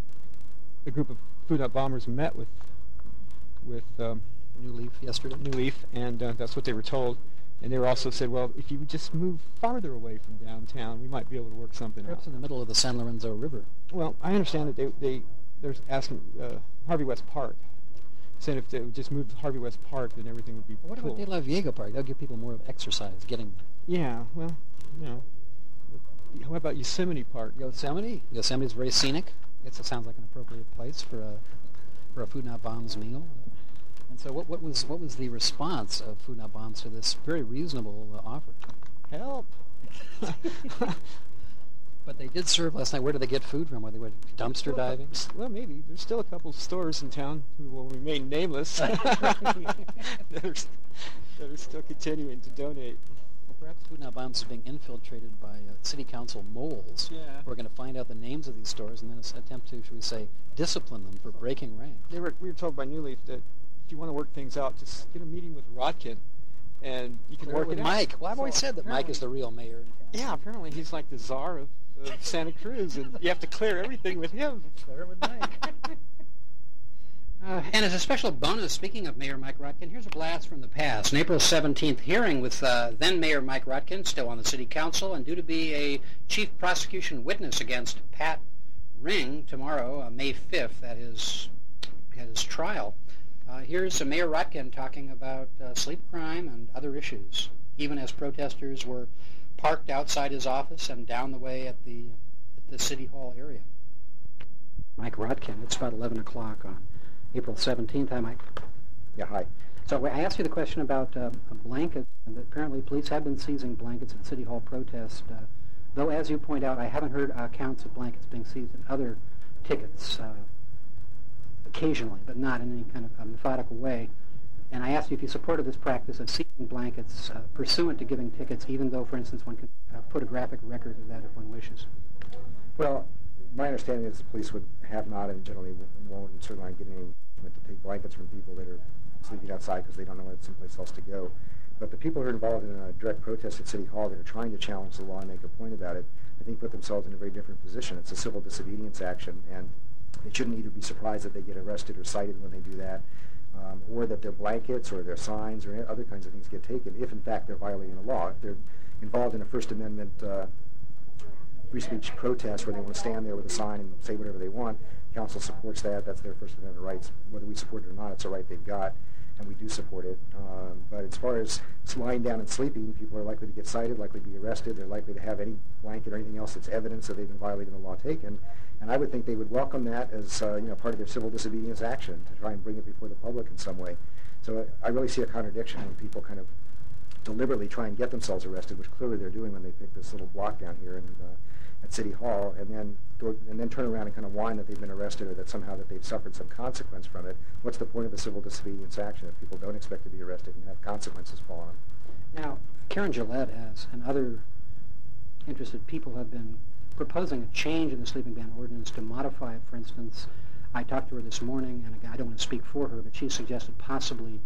a group of Food Not Bombers met with with um, New Leaf yesterday. New Leaf, and uh, that's what they were told. And they were also said, well, if you would just move farther away from downtown, we might be able to work something Perhaps out. Perhaps in the middle of the San Lorenzo River. Well, I understand that they they they're asking uh, Harvey West Park, saying if they would just move to Harvey West Park, then everything would be well, what cool. What about De La Viega Park? That'll give people more of exercise getting. Yeah, well, you know. How about Yosemite Park? Yosemite? Yosemite's very scenic. It's, it sounds like an appropriate place for a for a Food Not Bombs meal. And so, what, what was what was the response of Food Not Bombs to this very reasonable uh, offer? Help! But they did serve last night. Where did they get food from? Were they went dumpster diving? Well, maybe. There's still a couple of stores in town who will remain nameless that, are, that are still continuing to donate. Well, perhaps Food Not Bombs is being infiltrated by uh, city council moles. Yeah. Who are going to find out the names of these stores and then attempt to, should we say, discipline them for breaking rank. They were, we were told by New Leaf that if you want to work things out, just get a meeting with Rotkin, and you can work with Mike. Well, I've always said that Mike is the real mayor in town. Yeah, apparently he's like the czar of, of Santa Cruz, and you have to clear everything with him. Clear it with Mike. uh, and as a special bonus, speaking of Mayor Mike Rotkin, here's a blast from the past. An April seventeenth hearing with uh, then Mayor Mike Rotkin, still on the city council, and due to be a chief prosecution witness against Pat Ring tomorrow, uh, May fifth, at his, at his trial. Uh, here's uh, Mayor Rotkin talking about uh, sleep crime and other issues, even as protesters were parked outside his office and down the way at the at the City Hall area. Mike Rotkin, it's about eleven o'clock on April seventeenth. Hi, Mike. Yeah, hi. So I asked you the question about uh, a blanket, and that apparently police have been seizing blankets at City Hall protest, uh, though, as you point out, I haven't heard uh, accounts of blankets being seized in other tickets. Uh, occasionally, but not in any kind of uh, methodical way. And I asked you if you supported this practice of seizing blankets uh, pursuant to giving tickets, even though, for instance, one can uh, photographic record of that if one wishes. Well, my understanding is the police would have not and generally won't and certainly aren't getting any encouragement to take blankets from people that are sleeping outside because they don't know where someplace else to go. But the people who are involved in a direct protest at City Hall that are trying to challenge the law and make a point about it, I think put themselves in a very different position. It's a civil disobedience action, and they shouldn't either be surprised that they get arrested or cited when they do that, um, or that their blankets or their signs or other kinds of things get taken if, in fact, they're violating the law. If they're involved in a First Amendment uh, free speech protest where they want to stand there with a sign and say whatever they want, council supports that. That's their First Amendment rights. Whether we support it or not, it's a right they've got, and we do support it. Um, but as far as lying down and sleeping, people are likely to get cited, likely to be arrested. They're likely to have any blanket or anything else that's evidence that they've been violating the law taken. And I would think they would welcome that as uh, you know part of their civil disobedience action to try and bring it before the public in some way. So I, I really see a contradiction when people kind of deliberately try and get themselves arrested, which clearly they're doing when they pick this little block down here and, uh, at City Hall, and then go, and then turn around and kind of whine that they've been arrested or that somehow that they've suffered some consequence from it. What's the point of a civil disobedience action if people don't expect to be arrested and have consequences fall on them? Now, Karen Gillette has, and other interested people have been proposing a change in the sleeping ban ordinance to modify it. For instance, I talked to her this morning, and again, I don't want to speak for her, but she suggested possibly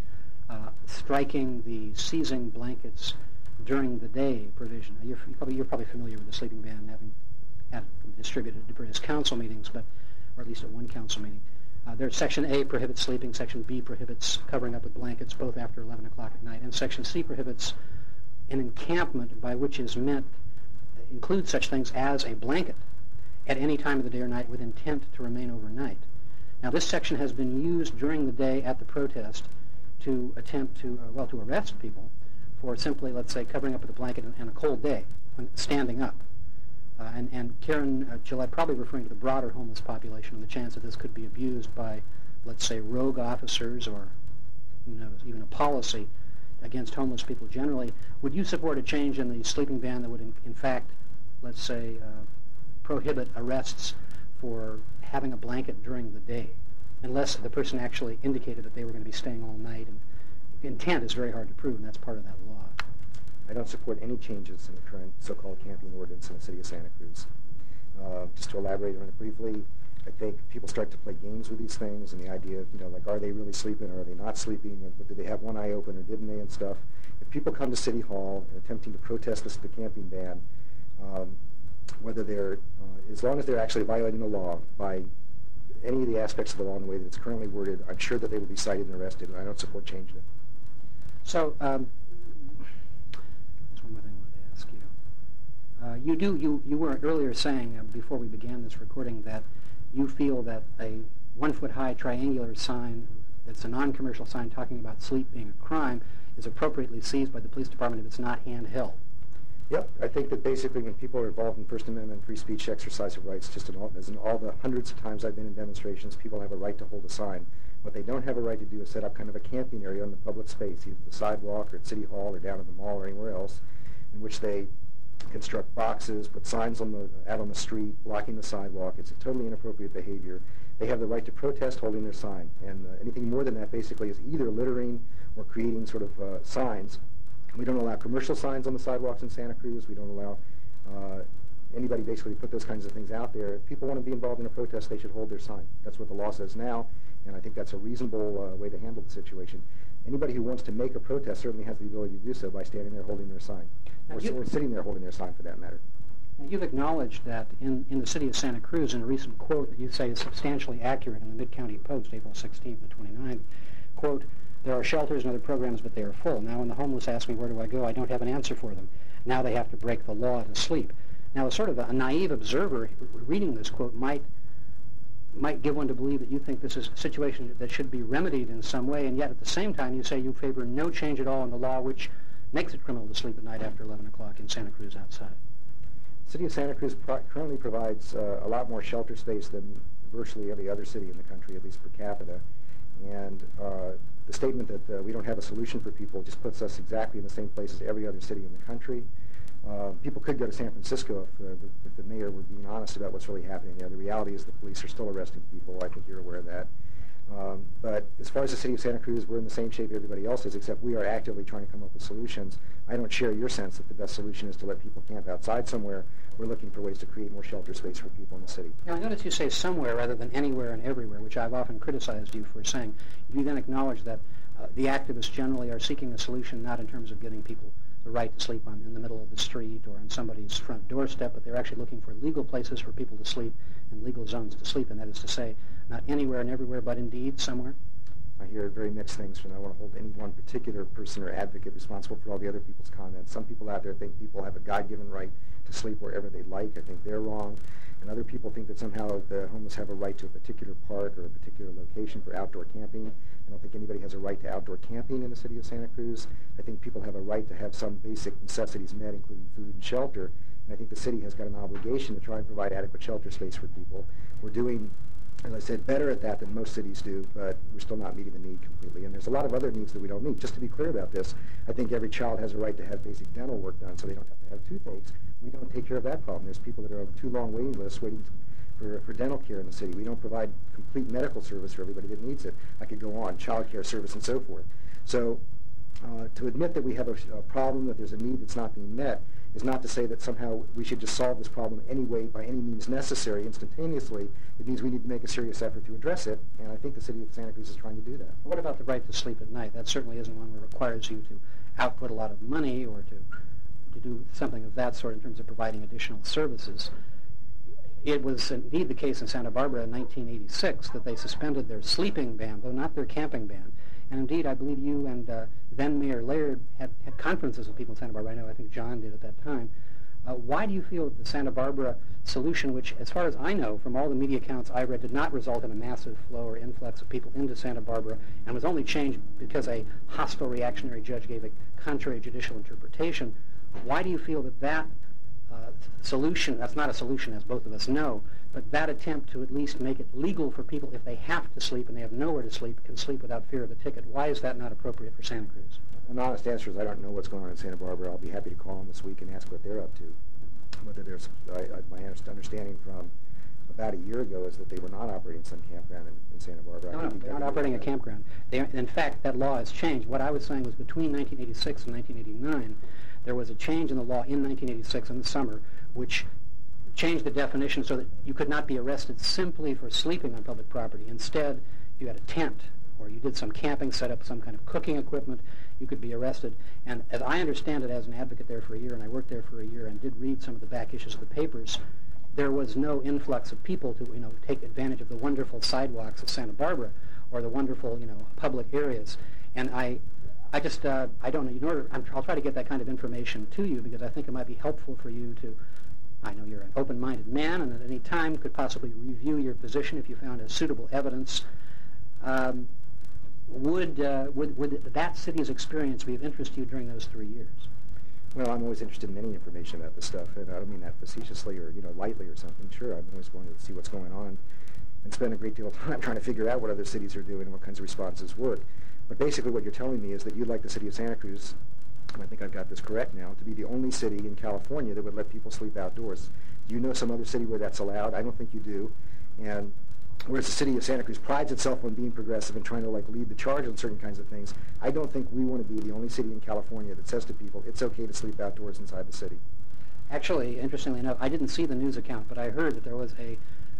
uh, striking the seizing blankets during the day provision. Now, you're, you're, probably, you're probably familiar with the sleeping ban, having had it distributed at various council meetings, but or at least at one council meeting. Uh, there's Section A prohibits sleeping, Section B prohibits covering up with blankets both after eleven o'clock at night, and Section C prohibits an encampment, by which is meant, includes such things as a blanket at any time of the day or night with intent to remain overnight. Now, this section has been used during the day at the protest to attempt to, uh, well, to arrest people for simply, let's say, covering up with a blanket on a cold day, when standing up. Uh, and, and Karen uh, Gillette probably referring to the broader homeless population and the chance that this could be abused by, let's say, rogue officers or, who knows, even a policy against homeless people generally. Would you support a change in the sleeping ban that would, in, in fact, let's say, uh, prohibit arrests for having a blanket during the day, unless the person actually indicated that they were going to be staying all night? And intent is very hard to prove, and that's part of that law. I don't support any changes in the current so-called camping ordinance in the city of Santa Cruz. Uh, just to elaborate on it briefly, I think people start to play games with these things, and the idea of, you know, like, are they really sleeping or are they not sleeping? Or did they have one eye open or didn't they and stuff? If people come to City Hall and attempting to protest this, the camping ban, um, whether they're, uh, as long as they're actually violating the law by any of the aspects of the law in the way that it's currently worded, I'm sure that they will be cited and arrested, and I don't support changing it. So, um, there's one more thing I wanted to ask you. Uh, you do, you, you were earlier saying, uh, before we began this recording, that you feel that a one-foot-high triangular sign that's a non-commercial sign talking about sleep being a crime is appropriately seized by the police department if it's not handheld. Yep, I think that basically when people are involved in First Amendment free speech exercise of rights, just in all, as in all the hundreds of times I've been in demonstrations, people have a right to hold a sign. What they don't have a right to do is set up kind of a camping area on the public space, either the sidewalk or at City Hall or down at the mall or anywhere else, in which they construct boxes, put signs on the out on the street, blocking the sidewalk. It's a totally inappropriate behavior. They have the right to protest holding their sign, and uh, anything more than that basically is either littering or creating sort of uh, signs. We don't allow commercial signs on the sidewalks in Santa Cruz. We don't allow uh, anybody basically to put those kinds of things out there. If people want to be involved in a protest, they should hold their sign. That's what the law says now, and I think that's a reasonable uh, way to handle the situation. Anybody who wants to make a protest certainly has the ability to do so by standing there holding their sign, or, you, or sitting there holding their sign for that matter. You've acknowledged that in, in the city of Santa Cruz, in a recent quote that you say is substantially accurate in the Mid-County Post, April sixteenth and twenty-ninth, quote, "There are shelters and other programs, but they are full. Now when the homeless ask me where do I go, I don't have an answer for them. Now they have to break the law to sleep." Now, a sort of a, a naive observer reading this quote might might give one to believe that you think this is a situation that should be remedied in some way, and yet at the same time you say you favor no change at all in the law which makes it criminal to sleep at night after eleven o'clock in Santa Cruz outside. The city of Santa Cruz pro- currently provides uh, a lot more shelter space than virtually every other city in the country, at least per capita. And uh, the statement that uh, we don't have a solution for people just puts us exactly in the same place as every other city in the country. Uh, people could go to San Francisco if, uh, the, if the mayor were being honest about what's really happening there. The reality is the police are still arresting people. I think you're aware of that. Um, but as far as the city of Santa Cruz, we're in the same shape everybody else is, except we are actively trying to come up with solutions. I don't share your sense that the best solution is to let people camp outside somewhere. We're looking for ways to create more shelter space for people in the city. Now, I notice you say somewhere rather than anywhere and everywhere, which I've often criticized you for saying. You then acknowledge that uh, the activists generally are seeking a solution not in terms of giving people the right to sleep on in the middle of the street or on somebody's front doorstep, but they're actually looking for legal places for people to sleep and legal zones to sleep in. That is to say, not anywhere and everywhere, but indeed somewhere. I hear very mixed things, and I don't want to hold any one particular person or advocate responsible for all the other people's comments. Some people out there think people have a God-given right to sleep wherever they like. I think they're wrong. And other people think that somehow the homeless have a right to a particular park or a particular location for outdoor camping. I don't think anybody has a right to outdoor camping in the city of Santa Cruz. I think people have a right to have some basic necessities met, including food and shelter. And I think the city has got an obligation to try and provide adequate shelter space for people. We're doing, as I said, better at that than most cities do, but we're still not meeting the need completely. And there's a lot of other needs that we don't meet. Just to be clear about this, I think every child has a right to have basic dental work done so they don't have to have toothaches. We don't take care of that problem. There's people that are on too long waiting lists waiting for, for dental care in the city. We don't provide complete medical service for everybody that needs it. I could go on, child care service and so forth. So uh, to admit that we have a, a problem, that there's a need that's not being met, is not to say that somehow we should just solve this problem any way, by any means necessary, instantaneously. It means we need to make a serious effort to address it, and I think the city of Santa Cruz is trying to do that. What about the right to sleep at night? That certainly isn't one that requires you to output a lot of money or to, to do something of that sort in terms of providing additional services. It was indeed the case in Santa Barbara in nineteen eighty-six that they suspended their sleeping ban, though not their camping ban. And indeed, I believe you and uh, then Mayor Laird had, had conferences with people in Santa Barbara. I know, I think John did at that time. Uh, why do you feel that the Santa Barbara solution, which, as far as I know, from all the media accounts I read, did not result in a massive flow or influx of people into Santa Barbara, and was only changed because a hostile reactionary judge gave a contrary judicial interpretation, why do you feel that that uh, solution, that's not a solution as both of us know, but that attempt to at least make it legal for people, if they have to sleep and they have nowhere to sleep, can sleep without fear of a ticket, why is that not appropriate for Santa Cruz? An honest answer is I don't know what's going on in Santa Barbara. I'll be happy to call them this week and ask what they're up to. Whether there's, I, I, my understanding from about a year ago is that they were not operating some campground in, in Santa Barbara. No, no, they aren't operating a campground. They are, in fact, that law has changed. What I was saying was between nineteen eighty-six and nineteen eighty-nine, there was a change in the law in nineteen eighty-six in the summer, which changed the definition so that you could not be arrested simply for sleeping on public property. Instead, if you had a tent or you did some camping, set up some kind of cooking equipment, you could be arrested. And as I understand it, as an advocate there for a year, and I worked there for a year and did read some of the back issues of the papers, there was no influx of people to, you know, take advantage of the wonderful sidewalks of Santa Barbara or the wonderful, you know, public areas. And I, I just, uh, I don't know. In order, I'm, I'll try to get that kind of information to you because I think it might be helpful for you to. I know you're an open-minded man, and at any time could possibly review your position if you found a suitable evidence. Um, would, uh, would would that city's experience be of interest to you during those three years? Well, I'm always interested in any information about this stuff, and I don't mean that facetiously or, you know, lightly or something. Sure, I'm always wanting to see what's going on and spend a great deal of time trying to figure out what other cities are doing and what kinds of responses work. But basically what you're telling me is that you'd like the city of Santa Cruz, and I think I've got this correct now, to be the only city in California that would let people sleep outdoors. Do you know some other city where that's allowed? I don't think you do. And whereas the city of Santa Cruz prides itself on being progressive and trying to like lead the charge on certain kinds of things, I don't think we want to be the only city in California that says to people it's okay to sleep outdoors inside the city. Actually, interestingly enough, I didn't see the news account, but I heard that there was a,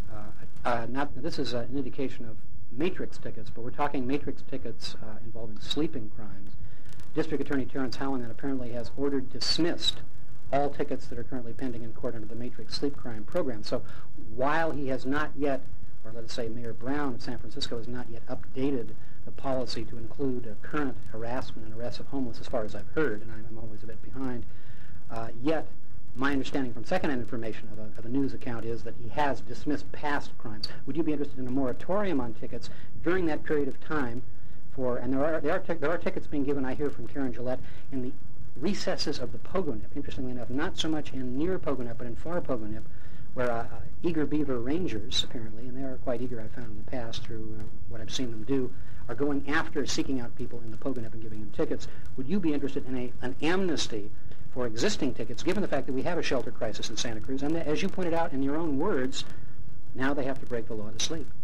uh, uh, not, this is uh, an indication of matrix tickets, but we're talking matrix tickets uh, involving sleeping crimes. District Attorney Terrence Hallinan apparently has ordered dismissed all tickets that are currently pending in court under the matrix sleep crime program. So while he has not yet, or let us say Mayor Brown of San Francisco has not yet updated the policy to include uh, current harassment and arrests of homeless, as far as I've heard, and I'm, I'm always a bit behind, uh, yet my understanding from second-hand information of a, of a news account is that he has dismissed past crimes. Would you be interested in a moratorium on tickets during that period of time for, and there are, there are, t- there are tickets being given, I hear from Karen Gillette, in the recesses of the Pogonip, interestingly enough, not so much in near Pogonip, but in far Pogonip, where uh, uh, eager beaver rangers, apparently, and they are quite eager, I've found in the past through uh, what I've seen them do, are going after, seeking out people in the Pogonip and giving them tickets. Would you be interested in a, an amnesty for existing tickets, given the fact that we have a shelter crisis in Santa Cruz, and that, as you pointed out in your own words, now they have to break the law to sleep?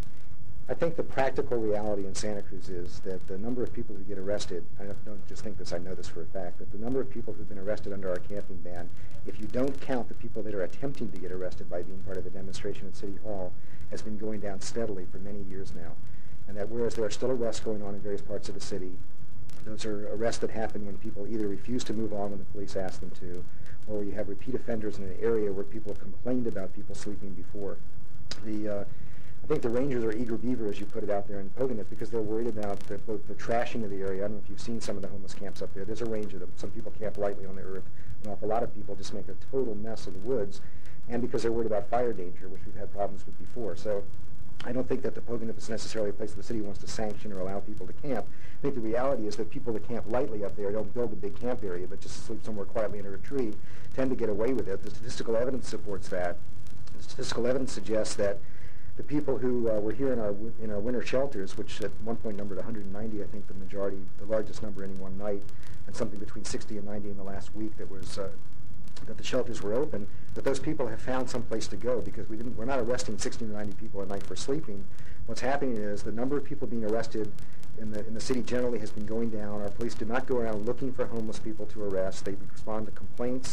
I think the practical reality in Santa Cruz is that the number of people who get arrested, I don't just think this, I know this for a fact, but the number of people who've been arrested under our camping ban, if you don't count the people that are attempting to get arrested by being part of the demonstration at City Hall, has been going down steadily for many years now. And that whereas there are still arrests going on in various parts of the city, those are arrests that happen when people either refuse to move on when the police ask them to, or you have repeat offenders in an area where people have complained about people sleeping before. The uh, I think the rangers are eager beaver, as you put it out there in Pogonip, because they're worried about the, both the trashing of the area. I don't know if you've seen some of the homeless camps up there. There's a range of them. Some people camp lightly on the earth. An awful lot of people just make a total mess of the woods, and because they're worried about fire danger, which we've had problems with before. So I don't think that the Pogonip is necessarily a place that the city wants to sanction or allow people to camp. I think the reality is that people that camp lightly up there don't build a big camp area, but just sleep somewhere quietly under a tree, tend to get away with it. The statistical evidence supports that. The statistical evidence suggests that the people who uh, were here in our in our winter shelters, which at one point numbered one hundred ninety, I think the majority, the largest number any one night, and something between sixty and ninety in the last week that was uh, that the shelters were open, that those people have found some place to go because we didn't. We're not arresting sixty to ninety people a night for sleeping. What's happening is the number of people being arrested in the in the city generally has been going down. Our police do not go around looking for homeless people to arrest. They respond to complaints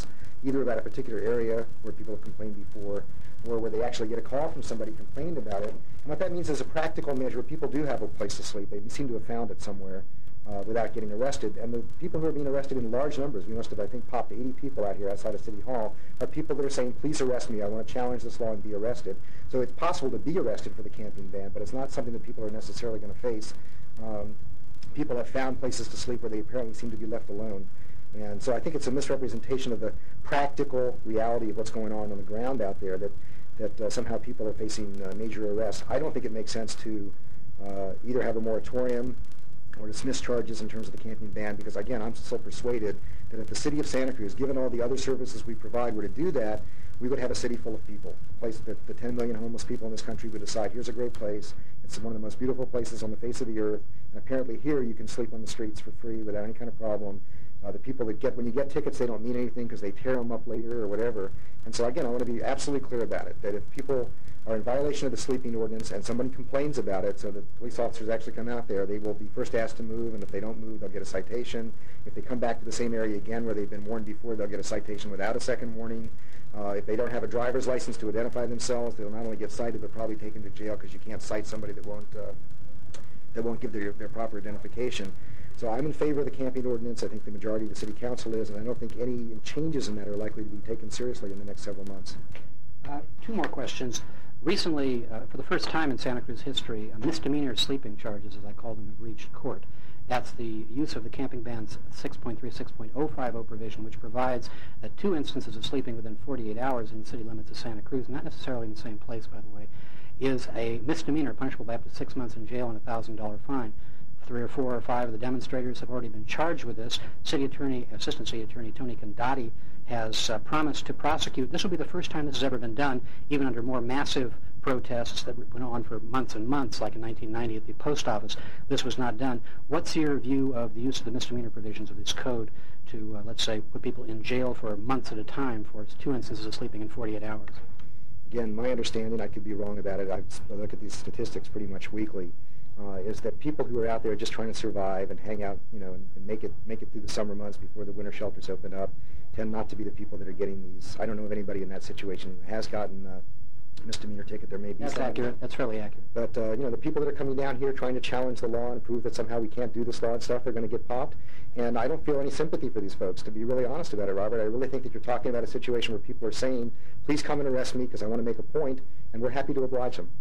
either about a particular area where people have complained before, or where they actually get a call from somebody complaining about it. And what that means is a practical measure, people do have a place to sleep. They seem to have found it somewhere uh, without getting arrested. And the people who are being arrested in large numbers, we must have, I think, popped eighty people out here outside of City Hall, are people that are saying, please arrest me, I want to challenge this law and be arrested. So it's possible to be arrested for the camping ban, but it's not something that people are necessarily going to face. Um, people have found places to sleep where they apparently seem to be left alone. And so I think it's a misrepresentation of the practical reality of what's going on on the ground out there, that, that uh, somehow people are facing uh, major arrests. I don't think it makes sense to uh, either have a moratorium or dismiss charges in terms of the camping ban, because, again, I'm still persuaded that if the city of Santa Cruz, given all the other services we provide, were to do that, we would have a city full of people, a place that the ten million homeless people in this country would decide, here's a great place, it's one of the most beautiful places on the face of the earth, and apparently here you can sleep on the streets for free without any kind of problem. Uh, the people that get, when you get tickets, they don't mean anything because they tear them up later or whatever. And so, again, I want to be absolutely clear about it, that if people are in violation of the sleeping ordinance and somebody complains about it, so the police officers actually come out there, they will be first asked to move, and if they don't move, they'll get a citation. If they come back to the same area again where they've been warned before, they'll get a citation without a second warning. Uh, if they don't have a driver's license to identify themselves, they'll not only get cited, but probably taken to jail, because you can't cite somebody that won't uh, that won't give their, their proper identification. So I'm in favor of the camping ordinance. I think the majority of the city council is, and I don't think any changes in that are likely to be taken seriously in the next several months. Uh, two more questions. Recently, uh, for the first time in Santa Cruz history, uh, misdemeanor sleeping charges, as I call them, have reached court. That's the use of the camping ban's six point three six point oh five oh provision, which provides that two instances of sleeping within forty-eight hours in the city limits of Santa Cruz, not necessarily in the same place, by the way, is a misdemeanor punishable by up to six months in jail and a one thousand dollars fine. Three or four or five of the demonstrators have already been charged with this. City Attorney, Assistant City Attorney Tony Condati has uh, promised to prosecute. This will be the first time this has ever been done, even under more massive protests that went on for months and months, like in nineteen ninety at the post office. This was not done. What's your view of the use of the misdemeanor provisions of this code to, uh, let's say, put people in jail for months at a time for two instances of sleeping in forty-eight hours? Again, my understanding, I could be wrong about it, I look at these statistics pretty much weekly, uh, is that people who are out there just trying to survive and hang out, you know, and, and make it make it through the summer months before the winter shelters open up, tend not to be the people that are getting these. I don't know of anybody in that situation who has gotten uh, a misdemeanor ticket. There may be That's some. accurate. That's fairly accurate. But, uh, you know, the people that are coming down here trying to challenge the law and prove that somehow we can't do this law and stuff, they're going to get popped. And I don't feel any sympathy for these folks, to be really honest about it, Robert. I really think that you're talking about a situation where people are saying, please come and arrest me because I want to make a point, and we're happy to oblige them.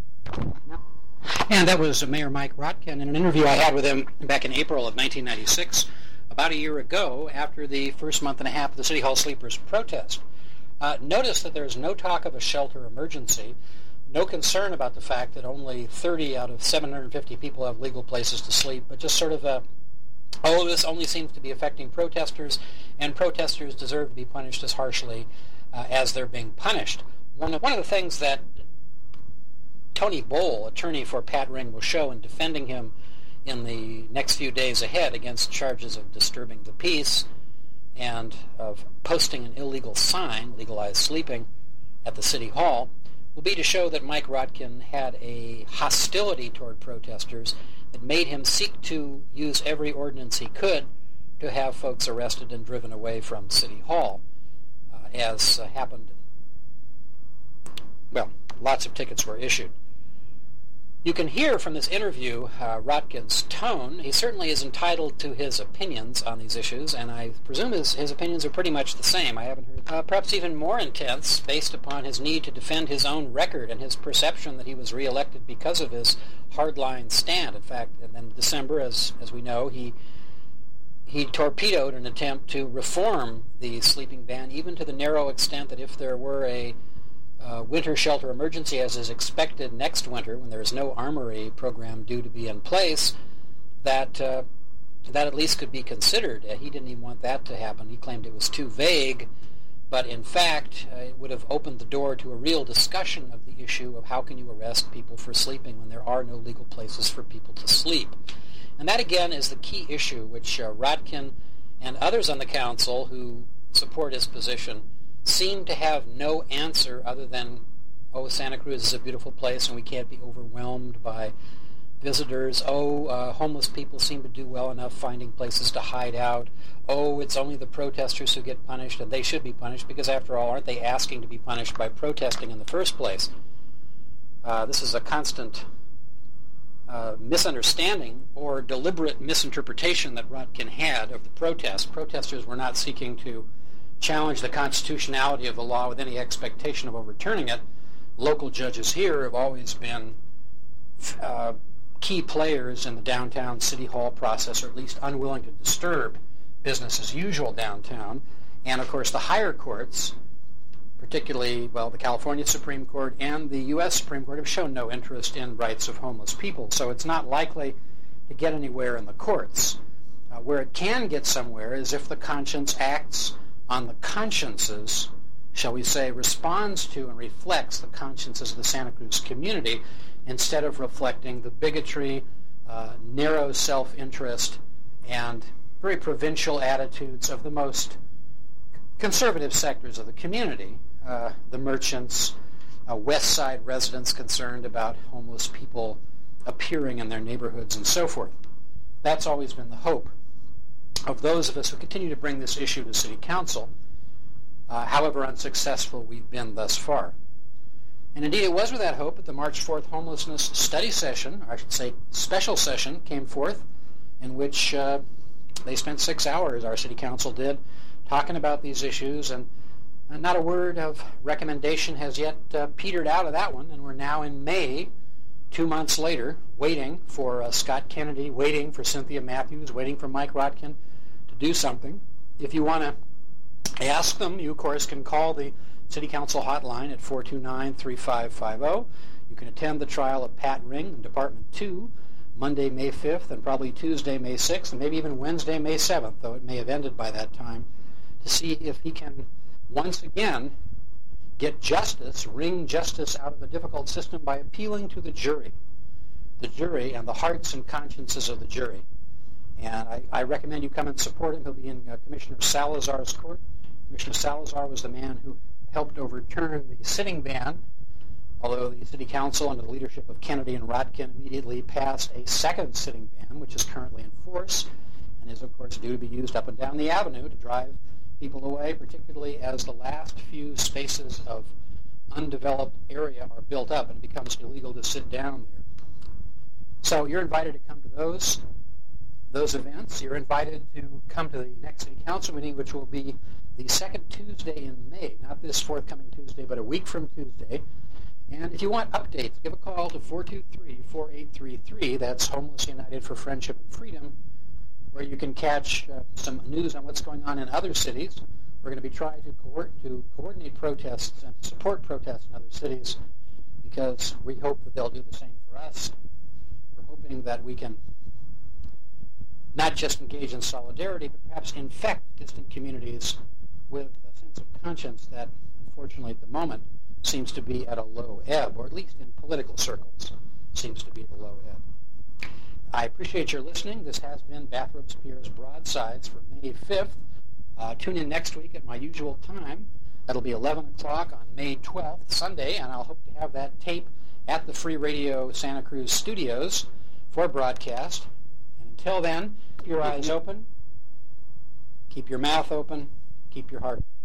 And that was Mayor Mike Rotkin in an interview I had with him back in April of nineteen ninety-six, about a year ago, after the first month and a half of the City Hall Sleepers protest. Uh, notice that there's no talk of a shelter emergency, no concern about the fact that only thirty out of seven hundred fifty people have legal places to sleep, but just sort of a, oh, this only seems to be affecting protesters, and protesters deserve to be punished as harshly uh, as they're being punished. One of, one of the things that Tony Bowl, attorney for Pat Ring, will show in defending him in the next few days ahead against charges of disturbing the peace and of posting an illegal sign, legalized sleeping, at the City Hall, will be to show that Mike Rotkin had a hostility toward protesters that made him seek to use every ordinance he could to have folks arrested and driven away from City Hall, uh, as uh, happened. Well, lots of tickets were issued. You can hear from this interview uh, Rotkin's tone. He certainly is entitled to his opinions on these issues, and I presume his, his opinions are pretty much the same. I haven't heard, uh, perhaps even more intense, based upon his need to defend his own record and his perception that he was reelected because of his hardline stand. In fact, in December, as as we know, he he torpedoed an attempt to reform the sleeping ban, even to the narrow extent that if there were a Uh, winter shelter emergency, as is expected next winter, when there is no armory program due to be in place, that uh, that at least could be considered. Uh, he didn't even want that to happen. He claimed it was too vague, but in fact, uh, it would have opened the door to a real discussion of the issue of how can you arrest people for sleeping when there are no legal places for people to sleep. And that, again, is the key issue, which uh, Rotkin and others on the council who support his position seem to have no answer other than, oh, Santa Cruz is a beautiful place and we can't be overwhelmed by visitors. Oh, uh, homeless people seem to do well enough finding places to hide out. Oh, it's only the protesters who get punished, and they should be punished because, after all, aren't they asking to be punished by protesting in the first place? Uh, this is a constant uh, misunderstanding or deliberate misinterpretation that Rotkin had of the protest. Protesters were not seeking to challenge the constitutionality of the law with any expectation of overturning it. Local judges here have always been uh, key players in the downtown city hall process, or at least unwilling to disturb business as usual downtown. And, of course, the higher courts, particularly, well, the California Supreme Court and the U S Supreme Court, have shown no interest in rights of homeless people. So it's not likely to get anywhere in the courts. Uh, where it can get somewhere is if the conscience acts on the consciences, shall we say, responds to and reflects the consciences of the Santa Cruz community, instead of reflecting the bigotry, uh, narrow self-interest, and very provincial attitudes of the most conservative sectors of the community, uh, the merchants, uh, West Side residents concerned about homeless people appearing in their neighborhoods, and so forth. That's always been the hope of those of us who continue to bring this issue to City Council, uh, however unsuccessful we've been thus far. And indeed, it was with that hope that the March fourth homelessness study session, or I should say special session, came forth, in which uh, they spent six hours, our City Council did, talking about these issues, and uh, not a word of recommendation has yet uh, petered out of that one, and we're now in May, two months later, waiting for uh, Scott Kennedy, waiting for Cynthia Matthews, waiting for Mike Rotkin to do something. If you want to ask them, you, of course, can call the City Council hotline at four two nine, three five five zero. You can attend the trial of Pat Ring in Department two, Monday, May fifth, and probably Tuesday, May sixth, and maybe even Wednesday, May seventh, though it may have ended by that time, to see if he can once again get justice, wring justice out of a difficult system by appealing to the jury, the jury and the hearts and consciences of the jury. And I, I recommend you come and support him. He'll be in uh, Commissioner Salazar's court. Commissioner Salazar was the man who helped overturn the sitting ban, although the City Council, under the leadership of Kennedy and Rotkin, immediately passed a second sitting ban, which is currently in force, and is, of course, due to be used up and down the avenue to drive people away, particularly as the last few spaces of undeveloped area are built up and it becomes illegal to sit down there. So you're invited to come to those those events. You're invited to come to the next City Council meeting, which will be the second Tuesday in May, not this forthcoming Tuesday, but a week from Tuesday. And if you want updates, give a call to four two three, four eight three three. That's Homeless United for Friendship and Freedom, where you can catch uh, some news on what's going on in other cities. We're going to be trying to, co- to coordinate protests and support protests in other cities, because we hope that they'll do the same for us. We're hoping that we can not just engage in solidarity, but perhaps infect distant communities with a sense of conscience that, unfortunately, at the moment, seems to be at a low ebb, or at least in political circles, seems to be at a low ebb. I appreciate your listening. This has been Bathrobes Pierre's Broadsides for May fifth. Uh, tune in next week at my usual time. That'll be eleven o'clock on May twelfth, Sunday, and I'll hope to have that tape at the Free Radio Santa Cruz studios for broadcast. And until then, keep your eyes open, keep your mouth open, keep your heart open.